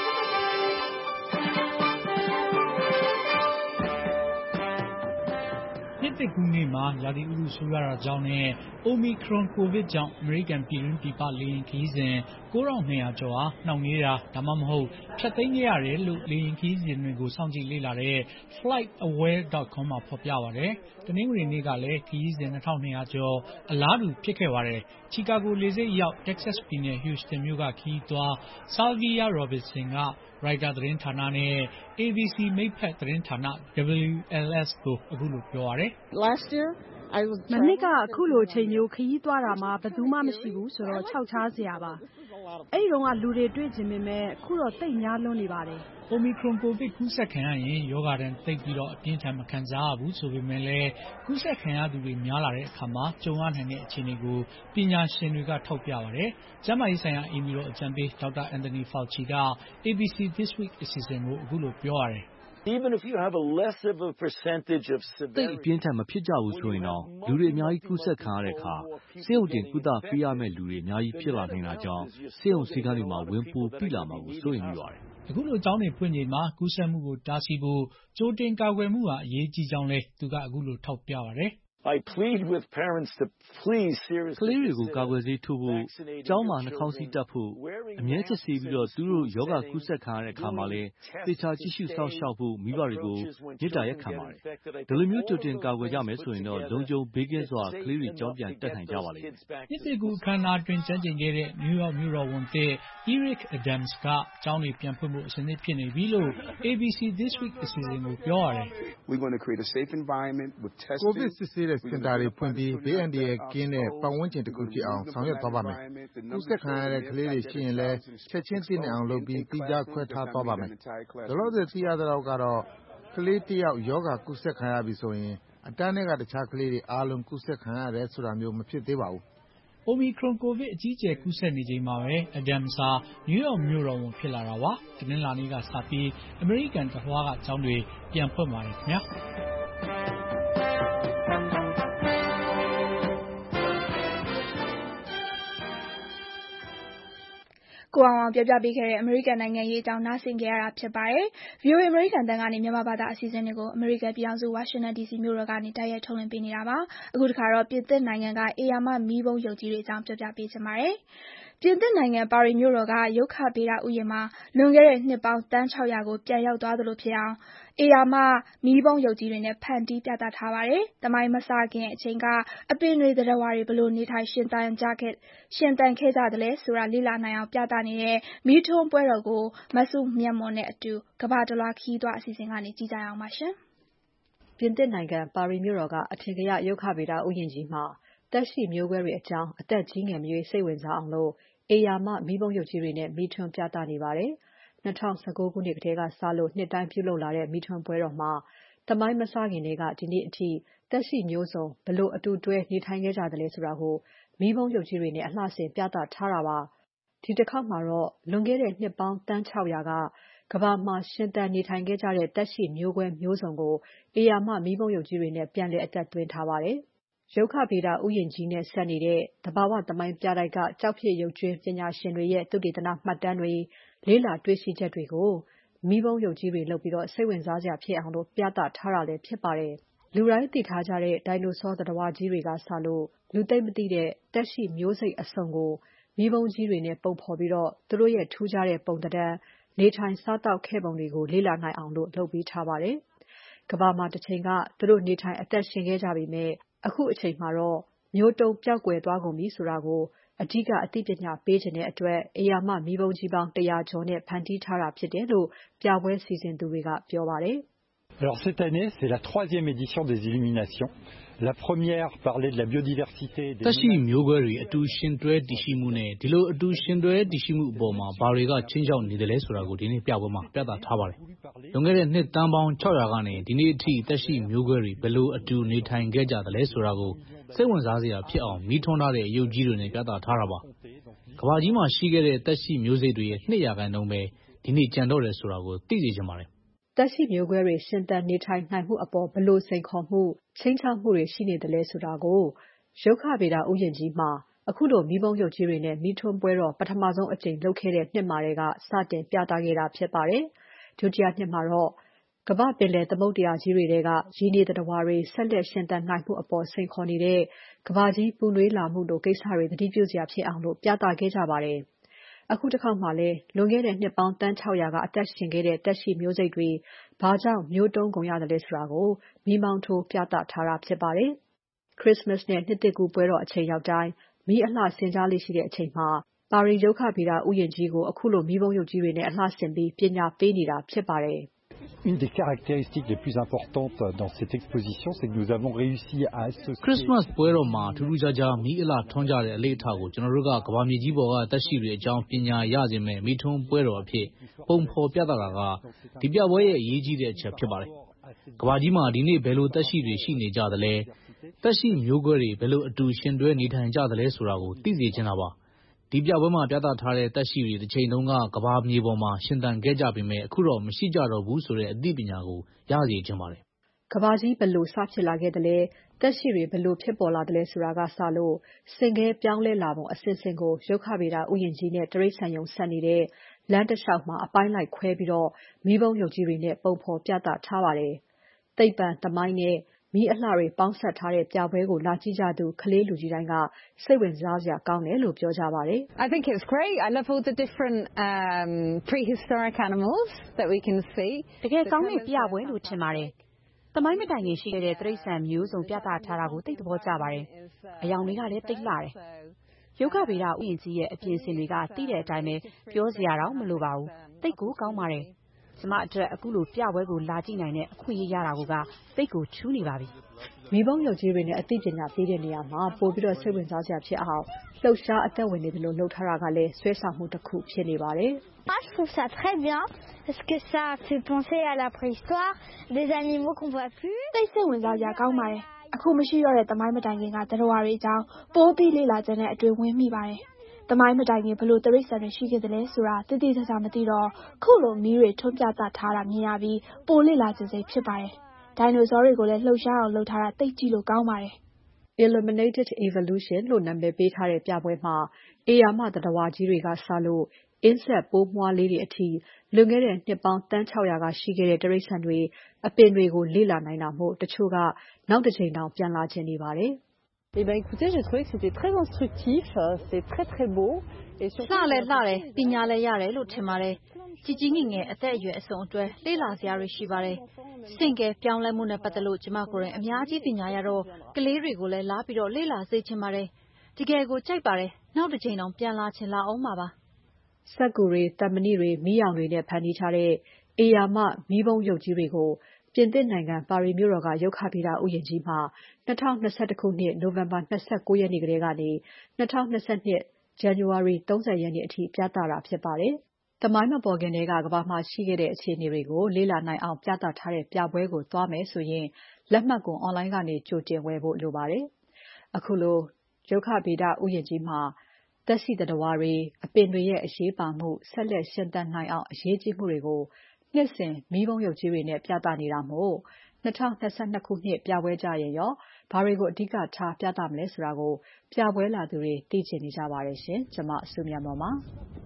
နှစ်သစ်ကူးနေ့မှာရာသီဥတုဆိုးရွားတာကြောင့်နဲ့ Omicron ကိုဗစ်ကြောင့်အမေရိကန်ပြည်တွင်းပြည်ပလေယာဉ်ခရီးစဉ် ကိုးထောင်နှစ်ရာကျော်ဟာနှောင့်နှေးတာဒါမှမဟုတ်ဖျက်သိမ်းခဲ့ရတယ်လို့လေယာဉ်ခရီးစဉ်တွေကိုစောင့်ကြည့်လေ့လာတဲ့ flight aware dot com မှာဖော်ပြပါတယ်။တနင်္ဂနွေနေ့ကလည်းခရီးစဉ်နှစ်ထောင်နှစ်ရာကျော်အလားတူဖြစ်ခဲ့ပါတယ်။ချီကာဂိုလေဆိပ်ရောက် Texas ပြည်နယ် Houston မြို့ကခရီးသွား Salvia Robinson ကရိုက်တာသတင်းဌာနနဲ့ A B C မိတ်ဖက်သတင်းဌာန W L S ကိုအခုလိုပြောပါတယ်။မနှစ်ကအခုလိုအချိန်မျိုးခရီးသွားတာမှာဘယ်သူမှမရှိဘူးဆိုတော့ခြောက်ခြားစရာပါ။အဲ့ဒီတော့ကလူတွေတွေ့ချင်ပေမဲ့အခုတော့သိပ်များလွန်းနေပါတယ်။ Omicron ကိုဗစ်ကူးစက်ခံရရင်ရောဂါတန်းသိပ်ပြီးတော့အပြင်းထန်မခံစားရဘူးဆိုပေမဲ့လည်းကူးစက်ခံရသူတွေများလာတဲ့အခါမှာကြုံရနိုင်တဲ့အခြေအနေကိုပညာရှင်တွေကထောက်ပြပါတယ်။ကျန်းမာရေးဆိုင်ရာအီမီတော်အကြံပေးဒေါက်တာ Anthony Fauci က A B C This Week အစီအစဉ်ကိုအခုလိုပြောရတယ် Even if you have a less of a percentage of severity သိပ်အပြင်းထန်မဖြစ်ကြဘူးဆိုရင်တော့လူတွေအများကြီးကူးစက်ခံရတဲ့အခါဆေးရုံတင်ကုသပေးရမယ့်လူတွေအများကြီးဖြစ်လာနိုင်တာကြောင့်ဆေးရုံဆေးခန်းတွေမှာဝင်ပိုပြလာမှာကိုစိုးရိမ်မိပါတယ်။အခုလိုအကြောင်းတွေဖွင့်ချိန်မှာကူးစက်မှုကိုတားဆီးဖို့ကြိုတင်ကာကွယ်မှုဟာအရေးကြီးကြောင်းလဲသူကအခုလိုထောက်ပြပါတယ်။ I plead with parents to please seriously ကလေးတွေကိုကာကွယ်ဆေးထိုးဖို့ကျောင်းမှာနှာခေါင်းစည်းတပ်ဖို့အမြဲစစ်ဆေးပြီးတော့သူတို့ယောဂကူးစက်ခံရတဲ့အခါမှာလည်းသေချာကြည့်ရှုစောင့်ရှောက်ဖို့မိဘတွေကိုမေတ္တာရက်ခံပါတယ်။ဒီလိုမျိုးကြိုတင်ကာကွယ်ကြမယ်ဆိုရင်တော့လုံခြုံဘေးကင်းစွာကလေးတွေကျောင်းပြန်တက်နိုင်ကြပါလိမ့်မယ်။နှစ်သစ်ကူးအခမ်းအနားတွင်ကျန်းကျင်ခဲ့တဲ့ New York မြို့တော်ဝန်သစ် Eric Adams ကကျောင်းတွေပြန်ဖွင့်ဖို့အဆင်သင့်ဖြစ်နေပြီလို့ A B C This Week အစီအစဉ်ကိုပြောရတယ်။ We're going to create a safe environment with testing ကိုဗစ်စစ်ဆေးတဲ့စင်တာတွေဖွင့်ပြီးဘေးအန္တရာယ်ကင်းတဲ့ပတ်ဝန်းကျင်တစ်ခုဖြစ်အောင်ဆောင်ရွက်သွားပါမယ်။ကူးစက်ခံရတဲ့ကလေးတွေရှိရင်လည်းချက်ချင်းသိနိုင်အောင်လုပ်ပြီးတိကျခွဲထားသွားပါမယ်။လောလောဆယ်သိရသလောက်ကတော့ကလေးတစ်ယောက်ယောဂကူးစက်ခံရပြီဆိုရင်အတန်းထဲကတခြားကလေးတွေအားလုံးကူးစက်ခံရတယ်ဆိုတာမျိုးမဖြစ်သေးပါဘူး။ Omicron ကိုဗစ်အကြီးအကျယ်ကူးစက်နေချိန်မှာပဲ Adams ဟာ New York မြို့တော်ဝန်ဖြစ်လာတာပါ။တနင်္လာနေ့ကစပြီးအမေရိကန်တလွှားကကျောင်းတွေပြန်ဖွင့်ပါတယ်ခင်ဗျာ။ကိုအောင်အောင်ပြောပြပေးခဲ့တဲ့အမေရိကန်နိုင်ငံရေးအကြောင်းနားဆင်ကြရတာဖြစ်ပါတယ်။ V O A အမေရိကန်တန်ကနေမြန်မာဘာသာအစီအစဉ်တွေကိုအမေရိကန်ပြည်ထောင်စုဝါရှင်တန်ဒီစီမြို့တော်ကနေတိုက်ရိုက်ထုတ်လွှင့်ပေးနေတာပါ။အခုတခါတော့ပြင်သစ်နိုင်ငံကဧရာမမီးပုံးရုပ်ကြီးတွေအကြောင်းပြောပြပေးချင်ပါတယ်။ပြင်သစ်နိုင်ငံပါရီမြို့တော်ကရုက္ခဗေဒဥယျာဉ်မှာလွန်ခဲ့တဲ့နှစ်ပေါင်းသန်းခြောက်ရာကိုပြန်ရောက်သွားသလိုဖြစ်အောင်ဧရာမမီးပုံးရုပ်ကြီးတွေနဲ့ဖန်တီးပြသထားပါတယ်။သမိုင်းမစခင်အချိန်ကအပင်တွေသတ္တဝါတွေဘယ်လိုနေထိုင်ရှင်သန်ကြခဲ့ရှင်သန်ခဲ့ကြသလဲဆိုတာလေ့လာနိုင်အောင်ပြသနေတဲ့မီးထွန်းပွဲတော်ကိုမစုမြတ်မွန်နဲ့အတူကမ္ဘာတလွှားခရီးသွားအစီအစဉ်ကနေကြည့်ကြရအောင်ပါရှင်။ပြင်သစ်နိုင်ငံပါရီမြို့တော်ကအထင်ကရရုက္ခဗေဒဥယျာဉ်ကြီးမှာသက်ရှိမျိုးကွဲတွေအကြောင်းအသက်ကြီးငယ်မရွေးစိတ်ဝင်စားအောင်လို့ဧရာမမီးပုံးရုပ်ကြီးတွေနဲ့မီးထွန်းပြသနေပါတယ်။၂၀၁၉ခုနှစ်ကတည်းကစလို့နှစ်တိုင်းပြုလုပ်လာတဲ့မီးထွန်းပွဲတော်မှာသမိုင်းမစခင်တွေကဒီနေ့အထိသက်ရှိမျိုးစုံဘယ်လိုအတူတွဲနေထိုင်ခဲ့ကြသလဲဆိုတာကိုမီးပုံးရုပ်ကြီးတွေနဲ့အလှဆင်ပြသထားတာပါ။ဒီတစ်ခေါက်မှာတော့လွန်ခဲ့တဲ့နှစ်ပေါင်းသန်းခြောက်ရာကကမ္ဘာမှာရှင်သန်နေထိုင်ခဲ့ကြတဲ့သက်ရှိမျိုးကွဲမျိုးစုံကိုဧရာမမီးပုံးရုပ်ကြီးတွေနဲ့ပြန်လည်အသက်သွင်းထားပါတယ်။ရုက္ခဗေဒဥယျာဉ်ကြီးနဲ့ဆက်နေတဲ့သဘာဝသမိုင်းပြတိုက်ကကျောက်ဖြစ်ရုပ်ကြွင်းပညာရှင်တွေရဲ့သုတေသနမှတ်တမ်းတွေလေ့လာတွေ့ရှိချက်တွေကိုမီးပုံးရုပ်ကြီးတွေလုပ်ပြီးစိတ်ဝင်စားစရာဖြစ်အောင်လို့ပြသထားတာလည်းဖြစ်ပါတယ်။လူတိုင်းသိထားကြတဲ့ဒိုင်နိုဆောသတ္တဝါကြီးတွေကစလို့လူသိပ်မသိတဲ့သက်ရှိမျိုးစိတ်အစုံကိုမီးပုံးကြီးတွေနဲ့ပုံဖော်ပြီးတော့သူတို့ရဲ့ထူးခြားတဲ့ပုံသဏ္ဍာန်နေထိုင်စားသောက်ခဲ့ပုံတွေကိုလေ့လာနိုင်အောင်လို့လုပ်ပေးထားပါတယ်။ကမ္ဘာမှာတစ်ချိန်ကသူတို့နေထိုင်အသက်ရှင်ခဲ့ကြပေမဲ့အခုအချိန်မှာတော့မျိုးတုန်းပျောက်ကွယ်သွားကုန်ပြီဆိုတာကိုအဓိကအသိပညာပေးခြင်းတဲ့အတွက်ဧရာမမီးပုံးကြီးပေါင်းတစ်ရာကျော်နဲ့ဖန်တီးထားတာဖြစ်တယ်လို့ပြပွဲစီစဉ်သူတွေကပြောပါတယ်။ Alors cette année, c'est la troisième édition des Illuminations. La première parlait de la biodiversité des သက်ရှိမျိုးကွဲတွေအတူရှင်တွဲတည်ရှိမှုနဲ့ဒီလိုအတူရှင်တွဲတည်ရှိမှုအပေါ်မှာဘာတွေကချင်းချောက်နေတယ်လဲဆိုတာကိုဒီနေ့ပြပွဲမှာပြသထားပါတယ်။လွန်ခဲ့တဲ့နှစ်တန်းပေါင်းခြောက်ရာကနေဒီနေ့အထိသက်ရှိမျိုးကွဲတွေဘယ်လိုအတူနေထိုင်ခဲ့ကြသလဲဆိုတာကိုစိတ်ဝင်စားစရာဖြစ်အောင်မီးထွန်းထားတဲ့ရုပ်ကြီးတွေနဲ့ပြသထားတာပါ။ကမ္ဘာကြီးမှာရှိခဲ့တဲ့သက်ရှိမျိုးစိတ်တွေရဲ့နှစ်ရာခိုင်နှုန်းပဲဒီနေ့ကျန်တော့တယ်ဆိုတာကိုသိစေချင်ပါတယ်။သက်ရှိမျိုးကွဲတွေရှင်သန်နေထိုင်နိုင်မှုအပေါ်ဘယ်လိုစိန်ခေါ်မှုချိန်ချောက်မှုတွေရှိနေသလဲဆိုတာကိုရုက္ခဗေဒဥယျာဉ်ကြီးမှာအခုလိုမီးပုံးရုပ်ကြီးတွေနဲ့မီးထွန်းပွဲတော်ပထမဆုံးအကြိမ်လုပ်ခဲ့တဲ့နှစ်မှာတည်းကစတင်ပြသခဲ့တာဖြစ်ပါတယ်။ဒုတိယနှစ်မှာတော့ကမ္ဘာ့ပင်လယ်သမုဒ္ဒရာကြီးတွေထဲကရေနေသတ္တဝါတွေဆက်လက်ရှင်သန်နိုင်မှုအပေါ်စိန်ခေါ်နေတဲ့ကမ္ဘာကြီးပူနွေးလာမှုလိုကိစ္စတွေသတိပြုစရာဖြစ်အောင်ပြသခဲ့ကြပါတယ်။အခုတစ်ခေါက်မှာလည်းလွန်ခဲ့တဲ့နှစ်ပေါင်းသန်း ၆၀၀ ကအသက်ရှင်ခဲ့တဲ့သက်ရှိမျိုးစိတ်တွေဘာကြောင့်မျိုးတုန်းကုန်ရတယ်လဲဆိုတာကိုမီးမောင်းထိုးပြသထားတာဖြစ်ပါတယ်။ ခရစ္စမတ်နဲ့နှစ်သစ်ကူးပွဲတော်အချိန်ရောက်တိုင်းမီးအလှဆင်ကြားလေ့ရှိတဲ့အချိန်မှာပါရီရုက္ခဗေဒဥယျာဉ်ကြီးကိုအခုလိုမီးပုံးရုပ်ကြီးတွေနဲ့အလှဆင်ပြီးပညာပေးနေတာဖြစ်ပါတယ်။ Une des caractéristiques les plus importantes dans cette exposition, c'est que nous avons réussi à associer Christmas ပွဲတော်မှာထူးထူးခြားခြားမီးအလှထွန်းကြတဲ့အလေးအထားကိုကျွန်တော်တို့ကကမ္ဘာမြေကြီးပေါ်ကသက်ရှိတွေအကြောင်းပညာရစေမယ့်မီးထွန်းပွဲတော်အဖြစ်ပုံဖော်ပြသတာကဒီပြပွဲရဲ့အရေးကြီးတဲ့အချက်ဖြစ်ပါတယ်။ကမ္ဘာကြီးမှာဒီနေ့ဘယ်လိုသက်ရှိတွေရှိနေကြသလဲသက်ရှိမျိုးကွဲတွေဘယ်လိုအတူရှင်တွဲနေထိုင်ကြသလဲဆိုတာကိုသိစေချင်တာပါ။ဒီပြပွဲမှာပြသထားတဲ့သက်ရှိတွေတစ်ချိန်တုန်းကကမ္ဘာမြေပေါ်မှာရှင်သန်ခဲ့ကြပေမဲ့အခုတော့မရှိကြတော့ဘူးဆိုတဲ့အသိပညာကိုရစေချင်ပါတယ်။ကမ္ဘာကြီးဘယ်လိုစဖြစ်လာခဲ့သလဲသက်ရှိတွေဘယ်လိုဖြစ်ပေါ်လာသလဲဆိုတာကစလို့စင်ခဲပြောင်းလဲလာပုံအစဉ်စဉ်ကိုရုက္ခဗေဒဥယျာဉ်ကြီးနဲ့တရိတ်ဆန်ယုံဆက်နေတဲ့လမ်းတစ်လျှောက်မှာအပိုင်းလိုက်ခွဲပြီးတော့မီးပုံးရုပ်ကြီးတွေနဲ့ပုံဖော်ပြသထားပါတယ်။သိပ္ပံသမိုင်းနဲ့မီးအလှတွေပေါင်းစပ်ထားတဲ့ပြပွဲကိုလာကြည့်ကြသူကလေးလူကြီးတိုင်းကစိတ်ဝင်စားစရာကောင်းတယ်လို့ပြောကြပါတယ်။ I think it's great. I love all the different um prehistoric animals that we can see. တကယ်ကောင်းတဲ့ပြပွဲလို့ထင်ပါတယ်။သမိုင်းမတိုင်ခင်ရှိခဲ့တဲ့တိရစ္ဆာန်မျိုးစုံပြသထားတာကိုသိသဘောကျပါတယ်။အယောင်တွေကလည်းသိလှတယ်။ရုက္ခဗေဒဥယျာဉ်ကြီးရဲ့အပြင်အစင်တွေကသိတဲ့အတိုင်းပဲပြောစရာတော့မလိုပါဘူး။သိကိုကောင်းပါတယ်။ကျမအတွက်အခုလိုပြပွဲကိုလာကြည့်နိုင်တဲ့အခွင့်အရေးရတာကသိကိုထူးနေပါပြီ။မီးပုံးရုပ်ကြီးတွေနဲ့အသိပညာပေးတဲ့နေရာမှာပိုပြီးစိတ်ဝင်စားစရာဖြစ်အောင်လှုပ်ရှားအသက်ဝင်နေသလိုလှုပ်ထားတာကလည်းဆွဲဆောင်မှုတစ်ခုဖြစ်နေပါတယ်။ Moi je trouve ça très bien parce que ça fait penser à la préhistoire des animaux qu'on voit plus. သိစိတ်ဝင်စားစရာကောင်းပါတယ်။အခုမရှိတော့တဲ့သမိုင်းမတိုင်ခင်ကသတ္တဝါတွေအကြောင်းပိုပြီးလေ့လာခြင်းနဲ့အတွေ့ဝင်မိပါတယ်။သမိုင်းမတိုင်ခင်ဘလို့တိရစ္ဆာန်တွေရှိခဲ့တယ်လဲဆိုတာတိတိကျကျမသိတော့ခုလိုမီးတွေထွန်းပြသထားတာမြင်ရပြီးပိုလေ့လာခြင်းစိတ်ဖြစ်ပါတယ်။ဒိုင်နိုဆောတွေကိုလည်းလှုပ်ရှားအောင်လုပ်ထားတာသိကြည့်လို့ကောင်းပါတယ်။ Illuminated Evolution လို့နာမည်ပေးထားတဲ့ပြပွဲမှာဧရာမသတ္တဝါကြီးတွေကစလို့အင်းဆက်ပိုးမွှားလေးတွေအထိလွန်ခဲ့တဲ့နှစ်ပေါင်းသန်း ၆၀၀ ကရှိခဲ့တဲ့တိရစ္ဆာန်တွေအပင်တွေကိုလေ့လာနိုင်တာမို့တချို့ကနောက်တစ်ချိန်တောင်ပြန်လာချင်နေပါတယ်။ Eh ben écoutez, j'ai trouvé que c'était très instructif, c'est très très beau et surtout လှလည်းလှတယ်ပညာလည်းရတယ်လို့ထင်ပါတယ်။ကြီးကြီးငယ်ငယ်အသက်အရွယ်အစုံအတွက်လေ့လာစရာတွေရှိပါတယ်။စင်ကဲပြောင်းလဲမှုနဲ့ပတ်သက်လို့ကျမကိုယ်တိုင်အများကြီးပညာရတော့ကလေးတွေကိုလည်းလာပြီးတော့လေ့လာစေချင်ပါတယ်။တကယ်ကိုကြိုက်ပါတယ်။နောက်တစ်ချိန်တောင်ပြန်လာချင်လာအောင်ပါပါ။စက္ကူတွေ၊သံမဏိတွေ၊မီးရောင်တွေနဲ့ဖန်တီးထားတဲ့ဧရာမမီးပုံးရုပ်ကြီးတွေကိုပြင်သစ်နိုင်ငံပါရီမြို့တော်ကရုက္ခဗေဒဥယျာဉ်ကြီးမှာ၂၀၂၁ ခုနှစ်နိုဝင်ဘာ၂၉ ရက်နေ့ကတည်းကနေ၂၀၂၂ ဇန်နဝါရီ၃၀ ရက်နေ့အထိပြသတာဖြစ်ပါတယ်။သမိုင်းမပေါ်ခင်ထဲကကမ္ဘာမှာရှိခဲ့တဲ့အခြေအနေတွေကိုလေ့လာနိုင်အောင်ပြသထားတဲ့ပြပွဲကိုသွားမယ်ဆိုရင်လက်မှတ်ကို online ကနေကြိုတင်ဝယ်ဖို့လိုပါတယ်။အခုလိုရုက္ခဗေဒဥယျာဉ်ကြီးမှာသက်ရှိသတ္တဝါတွေအပင်တွေရဲ့အရေးပါမှုဆက်လက်ရှင်သန်နိုင်အောင်အရေးကြီးမှုတွေကိုနှစ်စဉ်မီးပုံးရုပ်ကြီးတွေနဲ့ပြသနေတာမို့၂၀၂၂ ခုနှစ်ပြပွဲကြရင်ရောဘာတွေကိုအဓိကထားပြသမလဲဆိုတာကိုပြပွဲလာသူတွေသိချင်နေကြပါတယ်ရှင်။ကျွန်မစုမြတ်မွန်ပါ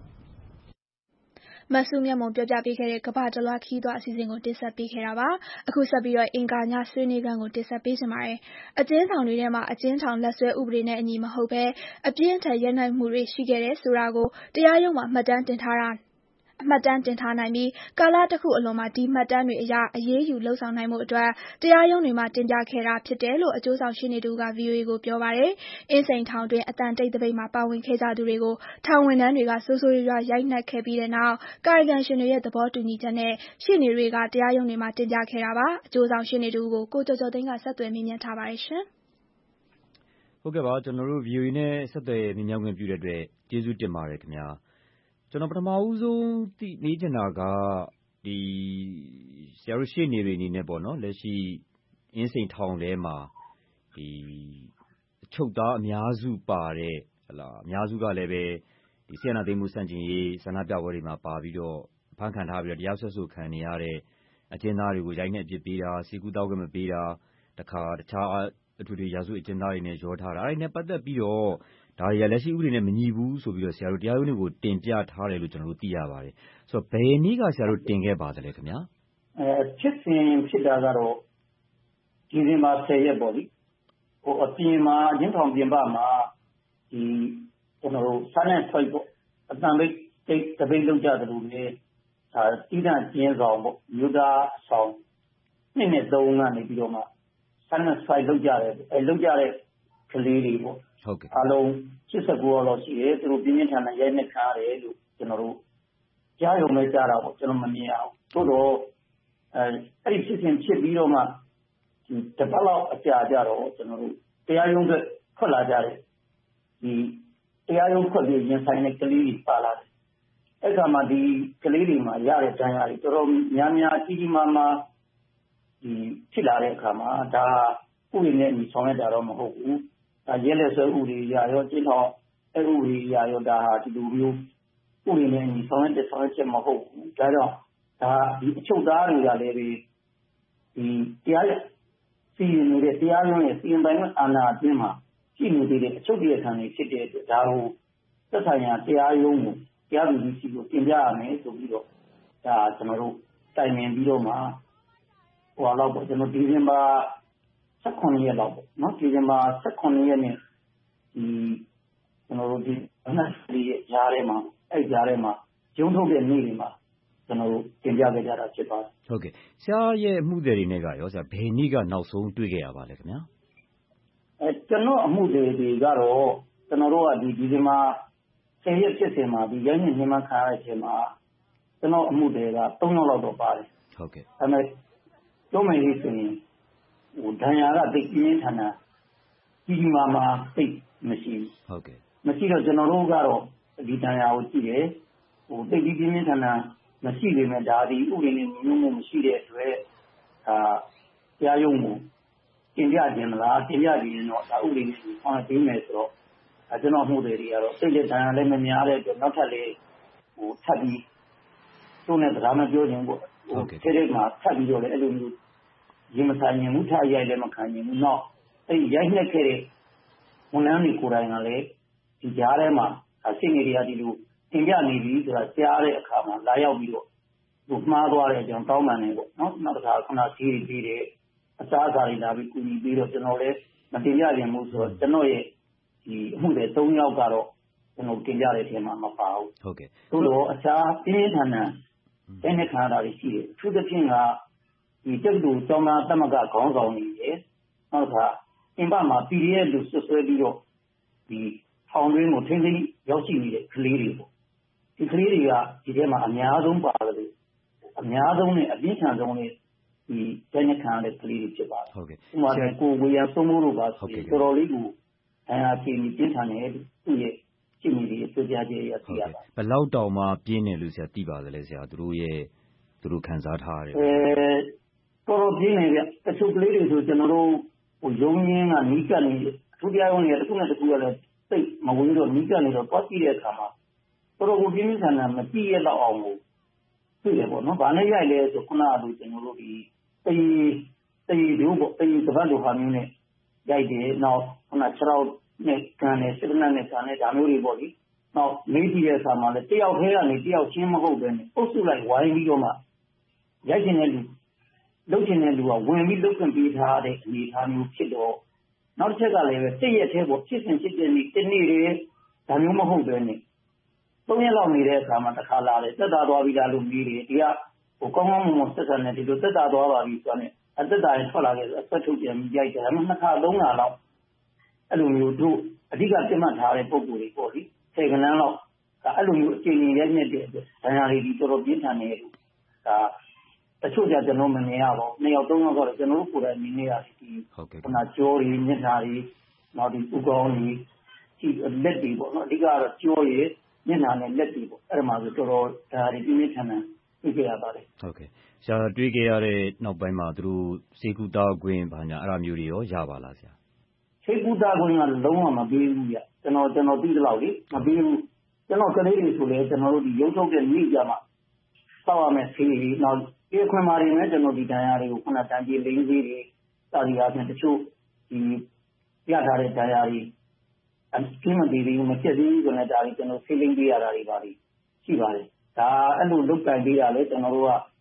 မဆုမြတ်မွန်ပြောပြပေးခဲ့တဲ့ကမ္ဘာတလွှားခီးသွွားအစီအစဉ်ကိုတင်ဆက်ပေးခဲ့တာပါအခုဆက်ပြီးတော့အင်္ဂါညဆွေးနွေးခန်းကိုတင်ဆက်ပေးချင်ပါတယ်အကျဉ်းထောင်တွေထဲမှာအကျဉ်းထောင်လက်ဆွဲဥပဒေနဲ့အညီမဟုတ်ဘဲအပြင်းထန်ရိုက်နှက်မှုတွေရှိခဲ့တဲ့ဆိုတာကိုတရားရုံးမှာမှတ်တမ်းတင်ထားတာအမှတ်တမ်းတင်ထားနိုင်ပြီးကာလတစ်ခုအလွန်မှာဒီမှတ်တမ်းတွေအရအရေးယူလှုပ်ဆောင်နိုင်မှုအတွက်တရားရုံးတွေမှာတင်ပြခဲ့တာဖြစ်တယ်လို့အကျိုးဆောင်ရှင်းနေသူက ဗွီအိုအေ ကိုပြောပါတယ်။အင်းစိန်ထောင်တွင်အတန်တိတ်တပိတ်မှာပါဝင်ခဲ့ကြသူတွေကိုထောင်ဝန်ထမ်းတွေကဆိုးဆိုးရွားရွားရိုက်နှက်ခဲ့ပြီးတဲ့နောက်ကာယကံရှင်တွေရဲ့သဘောတူညီချက်နဲ့ရှင်းနေတွေကတရားရုံးတွေမှာတင်ပြခဲ့တာပါ။အကျိုးဆောင်ရှင်းနေသူကိုကိုကျော်ကျော်သိန်းကဆက်သွယ်မေးမြန်းထားပါတယ်ရှင်။ဟုတ်ကဲ့ပါကျွန်တော်တို့ ဗွီအိုအေ နဲ့ဆက်သွယ်မေးမြန်းခွင့်ပြုတဲ့အတွက်ကျေးဇူးတင်ပါတယ်ခင်ဗျာ။ကျွန်တော်ပထမဦးဆုံးသိမေးချင်တာကဒီဆရာတို့ရှေ့နေတွေအနေနဲ့ပေါ့နော်လက်ရှိအင်းစိန်ထောင်ထဲမှာဒီအချုပ်သားအများစုပါတဲ့ဟလာအများစုကလည်းပဲဒီဆီယနာသိမ်းမှုစန့်ကျင်ရေးဆန္ဒပြပွဲတွေမှာပါပြီးတော့ဖမ်းခံထားပြီးတော့တရားစွဲဆိုခံနေရတဲ့အကျဉ်းသားတွေကိုရိုက်နှက်အပြစ်ပေးတာစီကူတောက်ခွင့်မပေးတာတခါတခြားအထွေထွေရာစုအကျဉ်းသားတွေနဲ့ရောထားတာအဲ့ဒီနဲ့ပတ်သက်ပြီးတော့ဒါတွေကလက်ရှိဥပဒေနဲ့မညီဘူးဆိုပြီးတော့ဆရာတို့တရားရုံးတွေကိုတင်ပြထားတယ်လို့ကျွန်တော်တို့သိရပါတယ်ဆိုတော့ဘယ်နည်းကဆရာတို့တင်ခဲ့ပါသလဲခင်ဗျာဖြစ်စဉ်ဖြစ်တာကတော့ဒီဇင်ဘာဆယ်ရက်ပေါ့လေဟိုအပြင်မှာအချင်းထောင်ပြင်ပမှာဒီကျွန်တော်တို့ silent strike ပေါ့အတန်ပိတ်တိတ်တပိတ်လောက်ကြတယ်လို့လေဒါတိဒန့်ကျင်းဆောင်ပေါ့မြို့သားဆောင်နှစ်နဲ့သုံးကနေပြီးတော့မှ silent strike လောက်ကြတယ်အဲလောက်ကြတဲ့ကလေးတွေပေါ့ဟုတ်ကဲ့အလုံး၈၉ယောက်လောက်ရှိတယ်သူတို့ပြင်းပြင်းထန်ထန်ရိုက်နှက်ခံရတယ်လို့ကျွန်တော်တို့ကြားရုံနဲ့ကြားတာပေါ့ကျွန်တော်မမြင်အောင်သို့တော့အဲအဲ့ဒီဖြစ်စဉ်ဖြစ်ပြီးတော့မှဒီတပတ်လောက်အကြာကြတော့ကျွန်တော်တို့တရားရုံးကထွက်လာကြတယ်ဒီတရားရုံးထွက်ပြီးရင်ဆိုင်တဲ့ကလေးတွေပါလာတယ်အဲ့ကမှဒီကလေးတွေမှာရတဲ့ဒဏ်ရာတွေတော်တော်များများကြီးကြီးမားမားဒီဖြစ်လာတဲ့အခါမှာဒါဥပဒေနဲ့ညီဆောင်ရတာတော့မဟုတ်ဘူးဒါရဲလက်ဆွဲဥပဒေရရောကျင့်တော်အဲ့ဥပဒေရရောဒါဟာဒီလိုမျိုးဥပဒေနဲ့ညီဆောင်ရတဲ့ဆောင်ရချက်မဟုတ်ဘူးဒါကြောင့်ဒါဒီအချုပ်သားတွေကလည်းဒီတရားစီရင်နေတဲ့တရားရုံးရဲ့စီရင်ပိုင်ခွင့်အာဏာအပြင်မှာရှိနေတဲ့အချုပ်တရားခံတွေဖြစ်တဲ့အတွက်ဒါကိုသက်ဆိုင်ရာတရားရုံးကိုတရားသူကြီးစီကိုတင်ပြရမယ်ဆိုပြီးတော့ဒါကျွန်တော်တို့တိုင်ပင်ပြီးတော့မှဟိုတော့ပေါ့ကျွန်တော်ဒီဇင်ဘာ၁၇ရက်လောက်ပေါ့နော်ဒီဇင်ဘာ၁၇ရက်နေ့ဒီကျွန်တော်တို့ဒီအနက်ဒီရားထဲမှာအဲ့ကြားထဲမှာကျုံထုတ်တဲ့နေ့တွေမှာကျွန်တော်တို့တင်ပြခဲ့ကြတာဖြစ်ပါတယ်ဟုတ်ကဲ့ဆရာရဲ့အမှုတွေနဲ့ကရောဆရာဘယ်နည်းကနောက်ဆုံးတွေ့ခဲ့ရပါလဲခင်ဗျာအဲကျွန်တော်အမှုတွေတွေကတော့ကျွန်တော်တို့ကဒီဒီဇင်ဘာဆယ်ရက်ဖြစ်စဉ်မှာဒီရိုင်းနေနှင်းမခါရတဲ့အချိန်မှာကျွန်တော်အမှုတွေက၃ယောက်လောက်တော့ပါတယ်ဟုတ်ကဲ့အဲမဲ့တို့မယ်ရေးဆိုရင်ဟိုဒဏ်ရာကသိပြင်းထန်တာကြီးကြီးမားမားသိမရှိဘူးဟုတ်ကဲ့မရှိတော့ကျွန်တော်တို့ကတော့ဒီဒဏ်ရာကိုကြည့်တယ်ဟိုသိပြင်းပြင်းထန်တာမရှိပေမဲ့ဒါဒီဥပဒေနဲ့ညီညွတ်မှုမရှိတဲ့အတွက်အာတရားရုံးကိုတင်ပြခြင်းမလားတင်ပြပြီးရင်တော့ဒါဥပဒေနဲ့ဆောင်ရွက်ပေးမယ်ဆိုတော့အဲကျွန်တော်မှုတွေတွေကတော့စိတ်လက်တန်လည်းမများတဲ့အတွက်နောက်ထပ်လေးဟိုထပ်ပြီးသူ့နဲ့တရားမပြောခြင်းပေါ့ဟိုခြေရိပ်မှာထပ်ပြီးတော့လည်းအဲ့လိုမျိုးရင်မဆိုင်ရင်မူထရိုက်လည်းမခံရင်ဘူးတော့အဲ့ရိုက်နှက်ခဲ့တဲ့ဝန်ထမ်းတွေကိုယ်တိုင်ကလည်းဒီကြားထဲမှာအစိတ်နေတွေကဒီလိုတင်ပြနေပြီဆိုတာကြားတဲ့အခါမှာလာရောက်ပြီးတော့ဟိုမှားသွားတဲ့အကြောင်းတောင်းပန်နေပေါ့နော်နောက်တစ်ခါခုနစီးရီပြီးတဲ့အစားအစာတွေလာပြီးကူညီပြီးတော့ကျွန်တော်လည်းမတင်ပြရင်ဘူးဆိုတော့ကျွန်တော်ရဲ့ဒီအမှုတွေ၃ယောက်ကတော့ကျွန်တော်တင်ပြတဲ့အချိန်မှာမပါဘူးဟုတ်ကဲ့သို့တော့အခြားပြင်းထန်ထန်တဲ့နှစ်ခါတာတွေရှိတယ်အထူးသဖြင့်ကဒီတက်တူကျောင်းသားတမကခေါင်းဆောင်နေတယ်နောက်တစ်ခါအင်ပမှာ ပီ ဒီ အက်ဖ် လို့ဆွဆွဲပြီးတော့ဒီဖောင်တွင်းကိုထင်းထင်းရောက်ရှိနေတဲ့ကလေးတွေပေါ့ဒီကလေးတွေကဒီထဲမှာအများဆုံးပါတယ်အများဆုံးနဲ့အပြင်းထန်ဆုံးနဲ့ဒီတဲ့နှစ်ခါတဲ့ကလေးတွေဖြစ်ပါတယ်ဟုတ်ကဲ့ဥပမာကိုဝေယံသုံးဖို့လို့ပါဆိုရင်တော်တော်လေးကိုအဲအချင်းပြင်းထန်တဲ့သူ့ရဲ့ရှင်းနေပြီးဆွကြားချက်ရသိရပါဘယ်လောက်တောင်မှပြင်းတယ်လို့ဆရာသိပါသလဲဆရာသူတို့ရဲ့သူတို့ခံစားထားရတယ်အဲတော်တော်ပြင်းနေဗျတချို့ကလေးတွေဆိုကျွန်တော်တို့ဟိုရုံရင်းကနီးကပ်နေသူတရားဝင်ရတစ်ခုနဲ့တစ်ခုကလည်းသိမဝင်တော့နီးကပ်နေတော့ပတ်ကြည့်တဲ့အခါမှာတော်တော်ကိုပြင်းပြင်းထန်ထန်မကြည့်ရတော့အောင်ကိုသိတယ်ပေါ့နော်။ဘာနဲ့ရိုက်လဲဆိုခုနကလိုကျွန်တော်တို့ဒီတေးတေးတို့ပေါ့တေးသဘတ်လိုဟာမျိုးနဲ့ရိုက်တယ်နောက်ခုနခြေထောက်နဲ့ကန်နဲ့စပနတ်နဲ့ကန်နဲ့ဒါမျိုးတွေပေါ့လေ။နောက်လေးကြည့်တဲ့အခါမှာလည်းတယောက်ထဲကနေတယောက်ချင်းမဟုတ်ပဲနဲ့အုပ်စုလိုက်ဝိုင်းပြီးတော့မှရိုက်နေတဲ့လူလုပ်ချင်တဲ့လူကဝင်ပြီးလုပ်ခွင့်ပေးထားတဲ့အနေအထားမျိုးဖြစ်တော့နောက်တစ်ချက်ကလည်းပဲတည့်ရက်သေးပေါ့ဖြစ်စဉ်ဖြစ်တဲ့နေ့တနေ့တွေဒါမျိုးမဟုတ်ပဲနဲ့သုံးရက်လောက်နေတဲ့အခါမှာတစ်ခါလာတယ်တက်တာသွားပြီလားလို့မေးတယ်ဒီကဟိုကောင်းကောင်းမွန်မွန်ဆက်ဆံနေဒီလိုတက်တာသွားပါပြီဆိုတော့အသက်တာရင်ထွက်လာခဲ့အသက်ထုတ်ပြန်ပြီးရိုက်တယ်ဒါမှနှစ်ခါသုံးခါလောက်အဲ့လိုမျိုးတို့အဓိကပြတ်မှတ်ထားတဲ့ပုံစံတွေပေါ့လေဆယ်ကနန်းလောက်အဲ့လိုမျိုးအချိန်ကြီးရိုက်နေတဲ့အတွက်ဒဏ်ရာတွေဒီတော်တော်ပြင်းထန်နေတယ်ဒါတချို့ကြကျွန်တော်မမြင်ရပါဘူးနှစ်ယောက်သုံးယောက်ကတော့ကျွန်တော်တို့ကိုယ်တိုင်မြင်နေရတယ်ဒီဟုတ်ကဲ့ခုနကြောတွေမျက်နှာတွေနောက်ဒီဥကောင်းတွေဒီလက်တွေပေါ့နော်အဓိကတော့ကြောရည်မျက်နှာနဲ့လက်တွေပေါ့အဲ့ဒါမှဆိုတော်တော်ဒါတွေပြင်းပြင်းထန်ထန်တွေ့ကြရပါတယ်ဟုတ်ကဲ့ဆရာတွေ့ကြရတဲ့နောက်ပိုင်းမှာသူတို့စေကူတာခွင့်ဘာညာအဲ့လိုမျိုးတွေရောရပါလားဆရာစေကူတာခွင့်ကလုံးဝမပေးဘူးဗျကျွန်တော်ကျွန်တော်သိသလောက်လေမပေးဘူးကျွန်တော်ကလေးတွေဆိုလဲကျွန်တော်တို့ဒီရုပ်ထုတ်တဲ့နေ့ကြမှာစောက်ရမယ်ဆေးတွေနောက်ဒီခွင့်မာတွေနဲ့ကျွန်တော်ဒီဒဏ်ရာတွေကိုခုနတန်ပြေးလိမ့်သေးတွေတာဒီအားဖြင့်တချို့ဒီရထားတဲ့ဒဏ်ရာတွေအကျဉ်းမသေးသေးဘူးမဖြစ်သေးဘူးဆိုတော့ဒါတွေကျွန်တော်ဆေးလိမ့်ပေးရတာတွေပါလိရှိပါတယ်ဒါအဲ့လိုလုတ်ကန်ပေးရလဲကျွန်တော်တို့က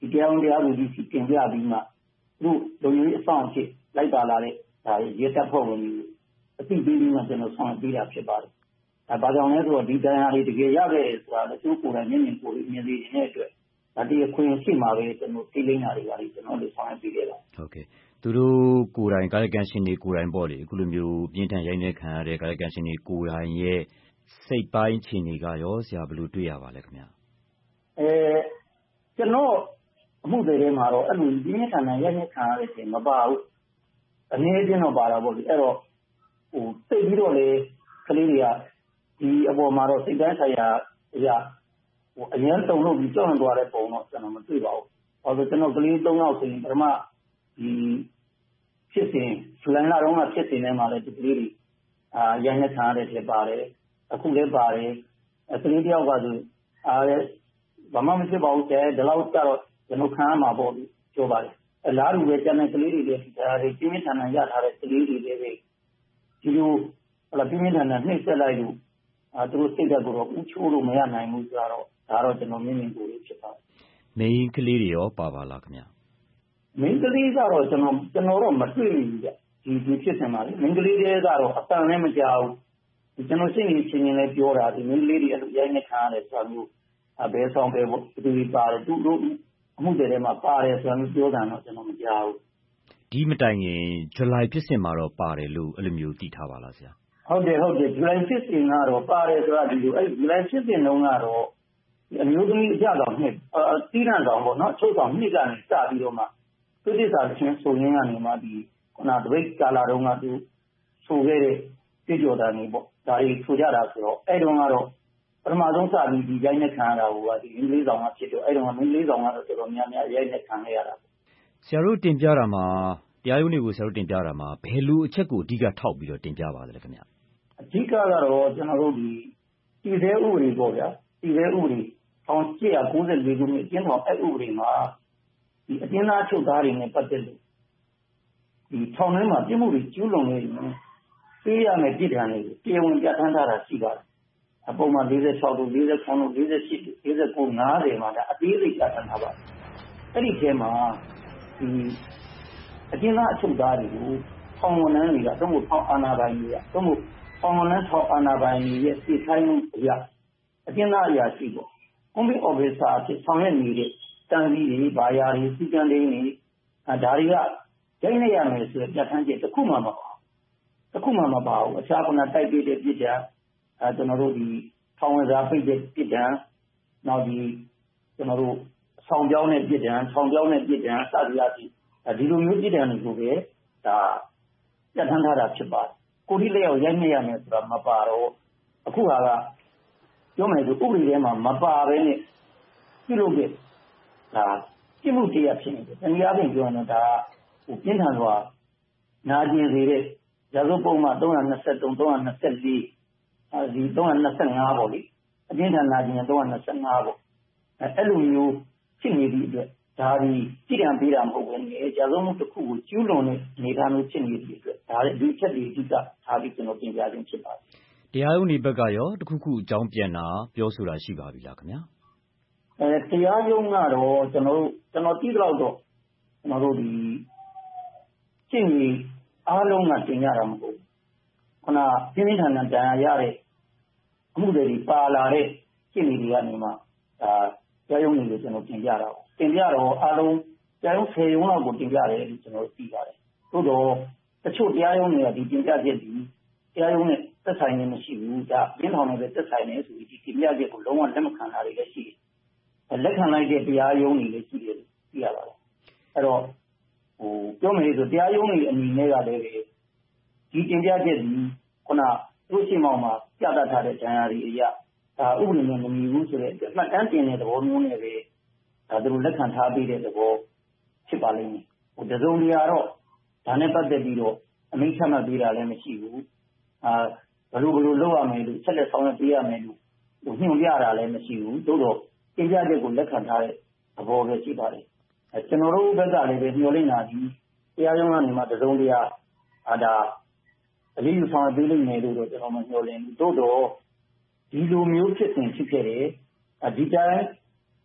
ဒီတရားဝင်တရားသူကြီးစီတင်ပြပြီးမှသူတို့လုံခြုံရေးအဆောင်အဖြစ်လိုက်ပါလာတဲ့ဒါရဲတပ်ဖွဲ့ဝင်တွေအသိပေးပြီးမှကျွန်တော်ဆောင်ပေးတာဖြစ်ပါတယ်အဲဘာကြောင့်လဲဆိုတော့ဒီတရားတွေတကယ်ရခဲ့ဆိုတာလည်းသူကိုယ်တိုင်မျက်မြင်ကိုယ်မြင်သိနေတဲ့အတွက်ဒါတည်းခွင့်ရှိမှာပဲကျွန်တော်သိလိမ့်တာတွေပါလေကျွန်တော်တို့ဆောင်ပေးခဲ့တာဟုတ်ကဲ့သူတို့ကိုယ်တိုင်ကာယကံရှင်တွေကိုယ်တိုင်ပေါ့လေအခုလိုမျိုးပြင်းထန်ရိုက်နှက်ခံရတဲ့ကာယကံရှင်တွေကိုယ်တိုင်ရဲ့စိတ်ပိုင်းခြေနေကရောဆရာဘယ်လိုတွေ့ရပါလဲခင်ဗျအဲကျွန်တော်အမှုတွေထဲမှာတော့အဲ့လိုပြင်းထန်တဲ့ရိုက်နှက်ခံရတဲ့အချိန်မပါဘူးအနေအချင်းတော့ပါတာပေါ့လေအဲ့တော့ဟိုသိပြီးတော့လေကလေးတွေကဒီအပေါ်မှာတော့စိတ်တိုင်းဆိုင်ရာအရာဟိုအရင်တုံလို့ပြီးကြောက်သွားတဲ့ပုံတော့ကျွန်တော်မတွေ့ပါဘူး။ဘာလို့ကျွန်တော်ကလေးသုံးယောက်ဆိုရင်ပထမဒီဖြစ်စဉ်ဇူလိုင်လတုန်းကဖြစ်စဉ်ထဲမှာလည်းဒီကလေးတွေအာရန်နဲ့ခံရတဲ့ဖြစ်ပါတယ်။အခုလည်းပါတယ်။ကလေးတယောက်ကဆိုအားလည်းဘာမှမဖြစ်ပါဘူးတဲ့ဒီလောက်ကျတော့ကျွန်တော်ခံရမှာပေါ့ပြောပါတယ်။အလားတူပဲကျန်တဲ့ကလေးတွေလည်းဒါတွေပြင်းပြထန်ထန်ရထားတဲ့ကလေးတွေလည်းဒီလိုဟလာပြင်းပြထန်ထန်နှိမ့်ဆက်လိုက်လို့အဲသူတို့စိတ်ဓာတ်ကိုတော့ဥချိုးလို့မရနိုင်ဘူးဆိုတော့ဒါတော့ကျွန်တော်မြင်မြင်ကိုယ်ဖြစ်ပါတယ်။မိန်းကလေးတွေရောပါပါလားခင်ဗျ။မိန်းကလေးကတော့ကျွန်တော်ကျွန်တော်တော့မတွေ့ဘူးကြ။ဒီဒီဖြစ်နေပါလေ။မိန်းကလေးတွေကတော့အတန်လည်းမကြောက်ဘူး။ကျွန်တော်စိတ်ကြီးချင်းချင်းလည်းပြောတာဒီမိန်းကလေးတွေအဲ့လိုရိုက်နေခါရတယ်ဆိုတာမျိုးအဘဲဆောင်ပဲပေါ့သူတွေပါတယ်သူတို့အမှုတွေထဲမှာပါတယ်ဆိုတာမျိုးပြောတာတော့ကျွန်တော်မကြောက်ဘူး။ဒီမတိုင်ခင်ဇူလိုင်ဖြစ်စဉ်မှာတော့ပါတယ်လို့အဲ့လိုမျိုးသိထားပါလားဆရာ။ဟုတ်တယ်ဟုတ်တယ်ဇူလိုင်ဖြစ်စဉ်ကတော့ပါတယ်ဆိုတာဒီလိုအဲ့ဇူလိုင်ဖြစ်စဉ်တုန်းကတော့အမျိုးသမီးအကြတော်နှစ်အသီးနှံဆောင်ပေါ့နော်ချုပ်ဆောင်နှစ်ကနေစပြီးတော့မှသူတိစာချင်းဆိုရင်းကနေမှဒီခုနတပိတ်ကာလာတုန်းကသူဆိုခဲ့တဲ့ကြွကြော်တာနေပေါ့ဒါကြီးဆိုကြတာဆိုတော့အဲ့တုန်းကတော့ပထမဆုံးစပြီးဒီရိုက်နှက်ခံရတာဟိုကဒီအင်္ဂလိပ်ဆောင်ကဖြစ်တော့အဲ့တုန်းကမင်းလေးဆောင်ကတော့တော်တော်များများရိုက်နှက်ခံရတာဆရာတို့တင်ပြတာမှာတရားရုံးတွေကိုဆရာတို့တင်ပြတာမှာဘယ်လိုအချက်ကိုအဓိကထောက်ပြီးတော့တင်ပြပါသလဲခင်ဗျအဓိကကတော့ကျွန်တော်တို့ဒီတည်တဲ့ဥပဒေပေါ့ဗျာတည်တဲ့ဥပဒေ၁၈၉၄ခုနှစ်အကျဉ်းထောင်အဥပဒေမှာဒီအကျဉ်းသားချုပ်သားတွေနဲ့ပတ်သက်လို့ဒီထောင်ထဲမှာပြစ်မှုတွေကျူးလွန်နေရင်ပေးရမယ့်ပြည်ထောင်တွေကိုတရားဝင်ပြဋ္ဌာန်းထားတာရှိပါတယ်။အပုံမှန်၄၆တို့၄၇တို့၄၈တို့၄၉ ၅၀မှာဒါအသေးစိတ်ပြဋ္ဌာန်းထားပါတယ်။အဲ့ဒီထဲမှာဒီအကျဉ်းသားအချုပ်သားတွေကိုထောင်ဝန်ထမ်းတွေကသို့မဟုတ်ထောင်အာဏာပိုင်တွေကသို့မဟုတ်ထောင်ဝန်ထမ်းထောင်အာဏာပိုင်တွေရဲ့စိတ်ထိုင်းမှုအရာအကျဉ်းသားအရာရှိပေါ့ကွန်ပျူတာ officer အဖြစ်ဆောင်ရွက်နေတဲ့တန်စီတွေဘာယာတွေစီကံတွေနေဒါတွေကရိုက်နေရမယ်ဆိုတဲ့ပြဋ္ဌာန်းချက်တစ်ခုမှမပါဘူးတစ်ခုမှမပါဘူးအခြားကတိုက်ပေးတဲ့ပြည်တာအဲကျွန်တော်တို့ဒီထောင်ဝင်စာပိတ်တဲ့ပြည်တာနောက်ဒီကျွန်တော်တို့ဆောင်ပြောင်းတဲ့ပြည်တာဆောင်ပြောင်းတဲ့ပြည်တာစသည်အဖြစ်ဒီလိုမျိုးပြည်တာတွေကိုပဲဒါပြဋ္ဌာန်းထားတာဖြစ်ပါတယ်ကိုဒီလျောက်ရိုက်နေရမယ်ဆိုတာမပါတော့အခုဟာကပြောမယ်ဆိုဥပဒေထဲမှာမပါဘဲနဲ့ပြုလုပ်တဲ့ဒါပြစ်မှုတရားဖြစ်နေတယ်။တရားပြင်ပြောရင်တော့ဒါဟိုပြင်းထန်စွာနာကျင်စေတဲ့ရာဇဝတ်ပုံမှန်၃၂၃ ၃၂၄အဲဒီ၃၂၅ပေါ့လေအပြင်းထန်နာကျင်ရင်၃၂၅ပေါ့အဲအဲ့လိုမျိုးဖြစ်နေသည့်အတွက်ဒါဒီကြည်တံပေးတာမဟုတ်ဘဲနဲ့ရာဇဝတ်မှုတစ်ခုကိုကျူးလွန်တဲ့အနေအထားမျိုးဖြစ်နေသည့်အတွက်ဒါလည်းဒီချက်တွေအဓိကထားပြီးကျွန်တော်ပြင်ပြခြင်းဖြစ်ပါတယ်။တရားရုံးဒီဘက်ကရောတခုခုအကြောင်းပြန်တာပြောဆိုတာရှိပါပြီလားခင်ဗျာအဲတရားရုံးကတော့ကျွန်တော်တို့ကျွန်တော်သိတော့တော့ကျွန်တော်တို့ဒီရှင်းကြီးအားလုံးကတင်ရတာမဟုတ်ဘူးခုနပြင်းပြထန်ထန်တရားရတဲ့အမှုတွေပါလာတဲ့ရှင်းကြီးတွေကနေမှဒါတရားရုံးတွေကိုကျွန်တော်တင်ပြတာပေါ့တင်ပြတော့အားလုံးတရားရုံးဆယ်ရုံးလောက်ကိုတင်ပြတယ်လို့ကျွန်တော်သိပါတယ်သို့တော့တချို့တရားရုံးတွေကဒီတင်ပြချက်ဒီတရားရုံးနဲ့သက်ဆိုင်နေမရှိဘူးဒါပြင်းထောင်နေပဲသက်ဆိုင်နေဆိုပြီးဒီတင်ပြချက်ကိုလုံးဝလက်မခံတာတွေလည်းရှိတယ်လက်ခံလိုက်တဲ့တရားရုံးတွေလည်းရှိတယ်သိရပါတယ်အဲ့တော့ဟိုပြောမယ်ဆိုတရားရုံးတွေအနေနဲ့ကလည်းဒီတင်ပြချက်ဒီခုနသူ့ရှိမောင်မှာပြသထားတဲ့တရားတွေအရာဒါဥပဒေနဲ့မညီဘူးဆိုတဲ့မှတ်တမ်းတင်တဲ့သဘောမျိုးနဲ့ပဲဒါသူတို့လက်ခံထားပြီးတဲ့သဘောဖြစ်ပါလိမ့်မယ်ဟိုတစုံတရာတော့ဒါနဲ့ပတ်သက်ပြီးတော့အမိန့်ချမှတ်ပေးတာလည်းမရှိဘူးအာဘယ်လိုဘယ်လိုလုပ်ရမယ်လို့ဆက်လက်ဆောင်ရွက်ပေးရမယ်လို့ဟိုညွှန်ပြတာလည်းမရှိဘူးသို့တော့တင်ပြချက်ကိုလက်ခံထားတဲ့သဘောပဲရှိပါတယ်အဲကျွန်တော်တို့ဘက်ကလည်းပဲညှို့လင့်တာဒီတရားရုံးကနေမှတစုံတရာအာဒါအရေးယူဆောင်ရွက်ပေးလိမ့်မယ်လို့တော့ကျွန်တော်မညှို့လင့်ဘူးသို့တော့ဒီလိုမျိုးဖြစ်စဉ်ဖြစ်ခဲ့တယ်ဒီတိုင်း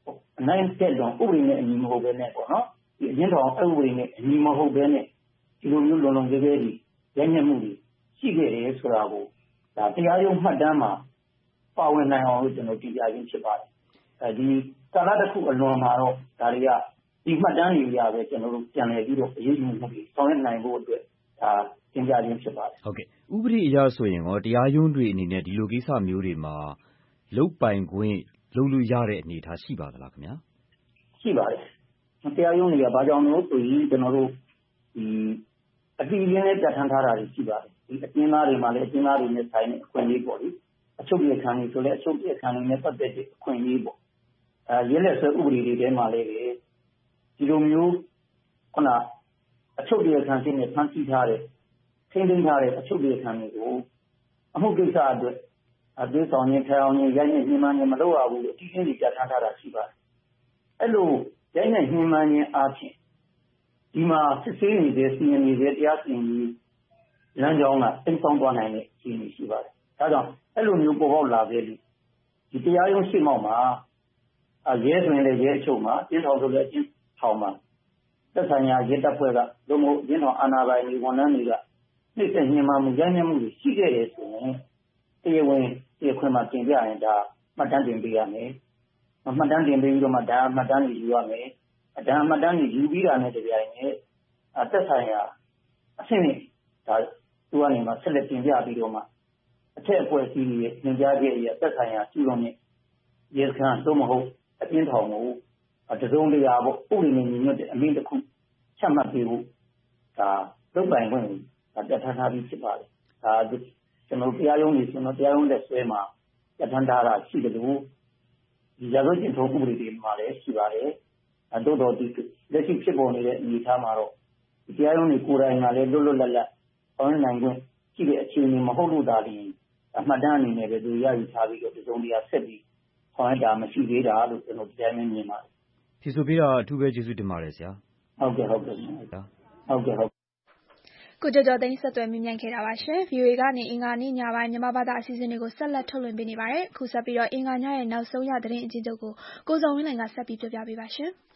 အနိုင်တက်တော့ဥပဒေနဲ့အညီမဟုတ်ဘဲနဲ့ပေါ့နော်ဒီအရင်တော့ဥပဒေနဲ့အညီမဟုတ်ဘဲနဲ့ဒီလိုမျိုးလုံလုံသေးသေးကြီးရညှက်မှုတွေရှိခဲ့တယ်ဆိုတာကိုဒါတရားရုံးမှတ်တမ်းမှာပါဝင်နိုင်အောင်လို့ကျွန်တော်တင်ပြရင်းဖြစ်ပါတယ်အဲဒီကာလတစ်ခုအလွန်မှာတော့ဒါတွေကဒီမှတ်တမ်းတွေရပဲကျွန်တော်တို့ပြန်လည်ပြီးတော့အရေးယူမှုတွေဆောင်ရွက်နိုင်ဖို့အတွက်ဒါတင်ပြရင်းဖြစ်ပါတယ်ဟုတ်ကဲ့ဥပဒေအရဆိုရင်ရောတရားရုံးတွေအနေနဲ့ဒီလိုကိစ္စမျိုးတွေမှာလုတ်ပိုင်ခွင့်လုပ်လို့ရတဲ့အနေအထားရှိပါသလားခင်ဗျာရှိပါတယ်တရားရုံးတွေကဘာကြောင့်လို့ဆိုရင်ကျွန်တော်တို့ဒီအတိအကျနဲ့ပြဋ္ဌာန်းထားတာတွေရှိပါတယ်ဒီအကျဉ်းသားတွေမှာလည်းအကျဉ်းသားတွေနဲ့ဆိုင်တဲ့အခွင့်အရေးပေါ့လေအချုပ်ပြေခံနေဆိုလည်းအချုပ်ပြေခံနေနဲ့ပတ်သက်တဲ့အခွင့်အရေးပေါ့အဲရဲလက်ဆွဲဥပဒေတွေထဲမှာလည်းဒီလိုမျိုးခုနအချုပ်ပြေခံခြင်းနဲ့ဖန်ဆီးထားတဲ့ထိန်းသိမ်းထားတဲ့အချုပ်ပြေခံတွေကိုအမှုကိစ္စအတွက်အသေးဆောင်ရင်ထောင်ရင်ရိုက်နေညှဉ်းပန်းခြင်းမလုပ်ရဘူးလို့အတိအကျပြဋ္ဌာန်းထားတာရှိပါတယ်အဲ့လိုရိုက်နေညှဉ်းပန်းခြင်းအပြင်ဒီမှာစစ်ဆေးနေတဲ့စီရင်နေတဲ့တရားစီရင်ရေးလမ်းကြောင်းကတိတ်ဆောင်းသွားနိုင်တဲ့အခြေအနေရှိပါတယ်။ဒါကြောင့်အဲ့လိုမျိုးပေါ်ပေါက်လာခဲ့လို့ဒီတရားရုံးရှိမောက်မှာအရဲဆိုရင်လည်းရဲအချုပ်မှာအင်းထောင်ဆိုလည်းအင်းထောင်မှာသက်ဆိုင်ရာရဲတပ်ဖွဲ့ကတို့မို့အင်းထောင်အာဏာပိုင်တွေဝန်ထမ်းတွေကနှိမ့်ဆက်ညှဉ်းပန်းမှုရိုက်နှက်မှုတွေရှိခဲ့တယ်ဆိုရင်တရားဝင်တရားခွင်မှာတင်ပြရင်ဒါမှတ်တမ်းတင်ပေးရမယ်။မှတ်တမ်းတင်ပေးပြီးတော့မှဒါမှတ်တမ်းတွေယူရမယ်။ဒါမှတ်တမ်းတွေယူပြီးတာနဲ့တပြိုင်နက်သက်ဆိုင်ရာအဆင့်နဲ့ဒါသူကနေမှဆက်လက်တင်ပြပြီးတော့မှအထက်အဖွဲ့အစည်းရဲ့ညွှန်ကြားချက်အရသက်ဆိုင်ရာကျူးလွန်တဲ့ရဲစခန်းသို့မဟုတ်အကျဉ်းထောင်ကိုတစုံတရာပေါ့ဥပဒေနဲ့ညီညွတ်တဲ့အမိန့်တစ်ခုချမှတ်ပေးဖို့ဒါလုပ်ပိုင်ခွင့်ဒါပြဋ္ဌာန်းထားပြီးဖြစ်ပါတယ်ဒါကျွန်တော်တရားရုံးကြီးကျွန်တော်တရားရုံးလက်ဆွဲမှာပြဋ္ဌာန်းထားတာရှိတယ်လို့ဒီရာဇဝတ်ကျင့်ထုံးဥပဒေတွေမှာလည်းရှိပါတယ်အဲတို့တော့ဒီလက်ရှိဖြစ်ပေါ်နေတဲ့အနေအထားမှာတော့တရားရုံးတွေကိုယ်တိုင်ကလည်းလွတ်လွတ်လပ်လပ်ဆောင်ရွက်နိုင်ခွင့်ရှိတဲ့အခြေအနေမဟုတ်လို့ဒါဒီအမှတ်တမ်းအနေနဲ့ပဲသူရယူထားပြီးတော့ဒီစုံတရားဆက်ပြီးဆောင်ရွက်တာမရှိသေးတာလို့ကျွန်တော်တရားမင်းမြင်ပါတယ်။ဖြေဆိုပေးတာအထူးပဲကျေးဇူးတင်ပါတယ်ဆရာ။ဟုတ်ကဲ့ဟုတ်ကဲ့ဟုတ်ကဲ့ဟုတ်ကဲ့ကိုကျော်ကျော်သိန်းဆက်သွယ်မြင်ခဲ့တာပါရှင်။ ဗီအိုအေကနေအင်္ဂါနေ့ညပိုင်းမြန်မာဘာသာအစီအစဉ်တွေကိုဆက်လက်ထုတ်လွှင့်ပေးနေပါတယ်။ခုဆက်ပြီးတော့အင်္ဂါညရဲ့နောက်ဆုံးရသတင်းအကျဉ်းချုပ်ကိုကိုစုံဝင်းနိုင်ကဆက်ပြီးပြောပြပေးပါရှင်။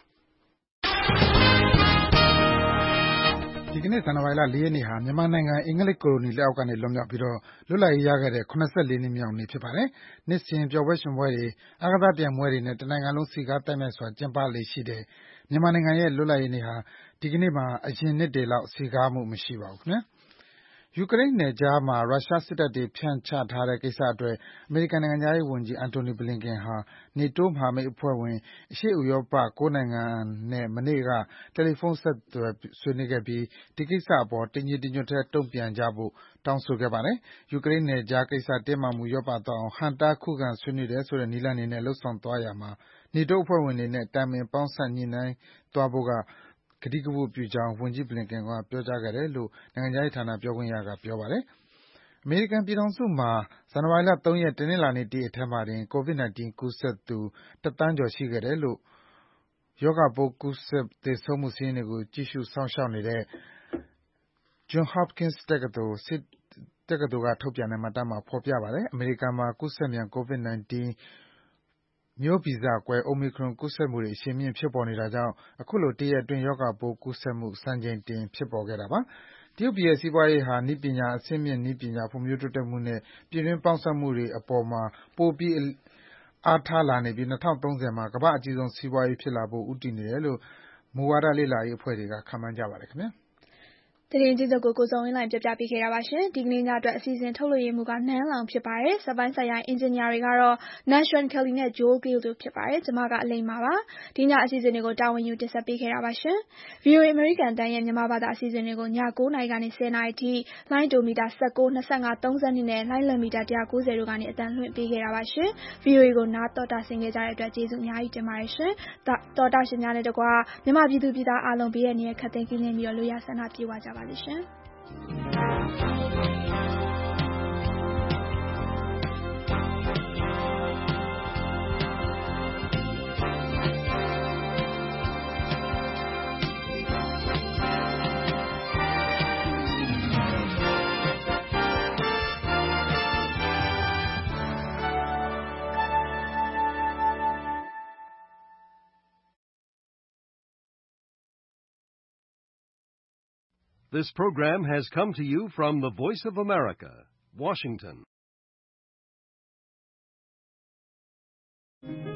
ဒီကနေ့ဇန်နဝါရီလလေးရက်နေ့ဟာမြန်မာနိုင်ငံအင်္ဂလိပ်ကိုလိုနီလက်အောက်ကနေလွတ်မြောက်ပြီးတော့လွတ်လပ်ရေးရခဲ့တဲ့၇၄နှစ်မြောက်နေ့ဖြစ်ပါတယ်။နှစ်စဉ်ပျော်ပွဲရွှင်ပွဲတွေအားကစားပြိုင်ပွဲတွေနဲ့တနိုင်ငံလုံးစည်ကားသိုက်မြိုက်စွာကျင်းပလေ့ရှိတဲ့မြန်မာနိုင်ငံရဲ့လွတ်လပ်ရေးနေ့ဟာဒီကနေ့မှာအရင်နှစ်တွေလောက်စည်ကားမှုမရှိပါဘူးခင်ဗျာ။ယူကရိန်းနယ်ခြားမှာရုရှားစစ်တပ်တွေဖြန့်ချထားတဲ့ကိစ္စအတွက်အမေရိကန်နိုင်ငံခြားရေးဝန်ကြီး Antony Blinken ဟာ NATO မဟာမိတ်အဖွဲ့ဝင်အရှေ့ဥရောပ၉နိုင်ငံနဲ့မနေ့ကတယ်လီဖုန်းဆက်သွယ်ဆွေးနွေးခဲ့ပြီးဒီကိစ္စအပေါ်တညီတညွတ်တည်းတုံ့ပြန်ကြဖို့တောင်းဆိုခဲ့ပါတယ်။ယူကရိန်းနယ်ခြားကိစ္စတင်းမာမှုလျော့ပါးသွားအောင်ဟန့်တားခုခံဆွေးနွေးတယ်ဆိုတဲ့နည်းလမ်းတွေနဲ့လုပ်ဆောင်သွားရာမှာ NATO အဖွဲ့ဝင်တွေနဲ့တိုင်ပင်ပေါင်းစပ်ညှိနှိုင်းသွားဖို့ကကတိကဝတ်ပြုကြောင်းဝန်ကြီး Blinken ကပြောကြားခဲ့တယ်လို့နိုင်ငံခြားရေးဌာနပြောခွင့်ရကပြောပါတယ်။အမေရိကန်ပြည်ထောင်စုမှာဇန်နဝါရီလ၃ရက်တနင်္လာနေ့တရက်ထဲမှာတင် ကိုဗစ်၁၉ ကူးစက်သူတသန်းကျော်ရှိခဲ့တယ်လို့ရောဂါပိုးကူးစက်သေဆုံးမှုစာရင်းတွေကိုကြည့်ရှုစောင့်ရှောက်နေတဲ့ Johns Hopkins တက္ကသိုလ်ကထုတ်ပြန်တဲ့မှတ်တမ်းမှာဖော်ပြပါတယ်။အမေရိကန်မှာကူးစက်မြန်ကိုဗစ်၁၉မျိုးဗီဇကွဲ Omicron ကူးစက်မှုတွေအရှိန်မြင့်ဖြစ်ပေါ်နေတာကြောင့်အခုလိုတရက်အတွင်းရောဂါပိုးကူးစက်မှုစံချိန်တင်ဖြစ်ပေါ်ခဲ့တာပါ။တရုတ်ပြည်ရဲ့စီးပွားရေးဟာနည်းပညာအဆင့်မြင့်နည်းပညာဖွံ့ဖြိုးတိုးတက်မှုနဲ့ပြည်တွင်းပေါင်းစပ်မှုတွေအပေါ်မှာပိုပြီးအားထားလာနေပြီး၂၀၃၀မှာကမ္ဘာ့အကြီးဆုံးစီးပွားရေးဖြစ်လာဖို့ဦးတည်နေတယ်လို့မူဝါဒလေ့လာရေးအဖွဲ့တွေကခန့်မှန်းကြပါတယ်ခင်ဗျာ။သတင်းကြီးချုပ်ကိုကိုစုံဝင်းလိုက်ပြပြပေးခဲ့တာပါရှင်ဒီကနေ့ညအတွက်အစီအစဉ်ထုတ်လွှင့်ရမှုကနန်းလောင်ဖြစ်ပါတယ်စပိုင်းဆိုင်ရာအင်ဂျင်နီယာတွေကတော့ Nation Kelly နဲ့ Joel Gill တို့ဖြစ်ပါတယ်ကျွန်မကအလိမ္မာပါဒီညအစီအစဉ်တွေကိုတာဝန်ယူတင်ဆက်ပေးခဲ့တာပါရှင် ဗီအိုအေ American တန်ရဲ့မြန်မာဘာသာအစီအစဉ်တွေကိုည၉နာရီကနေ၁၀နာရီထိလိုင်းဒိုမီတာ၁၉ ၂၅ ၃၂နဲ့လိုင်းလံမီတာ၁၉၀တို့ကနေအတန်းလွှင့်ပေးခဲ့တာပါရှင် ဗီအိုအေကိုနားတော်တာဆင်ခဲ့ကြတဲ့အတွက်ကျေးဇူးအများကြီးတင်ပါတယ်ရှင်တော်တာရှင်များနဲ့တကွာမြန်မာပြည်သူပြည်သားအားလုံးဘေးရန်ရဲ့ခတ်သိမ်းကင်းပြီးတော့လူရဆန္ဒပြေဝကြပါလိမ့်ရှင် This program has come to you from the Voice of America, Washington.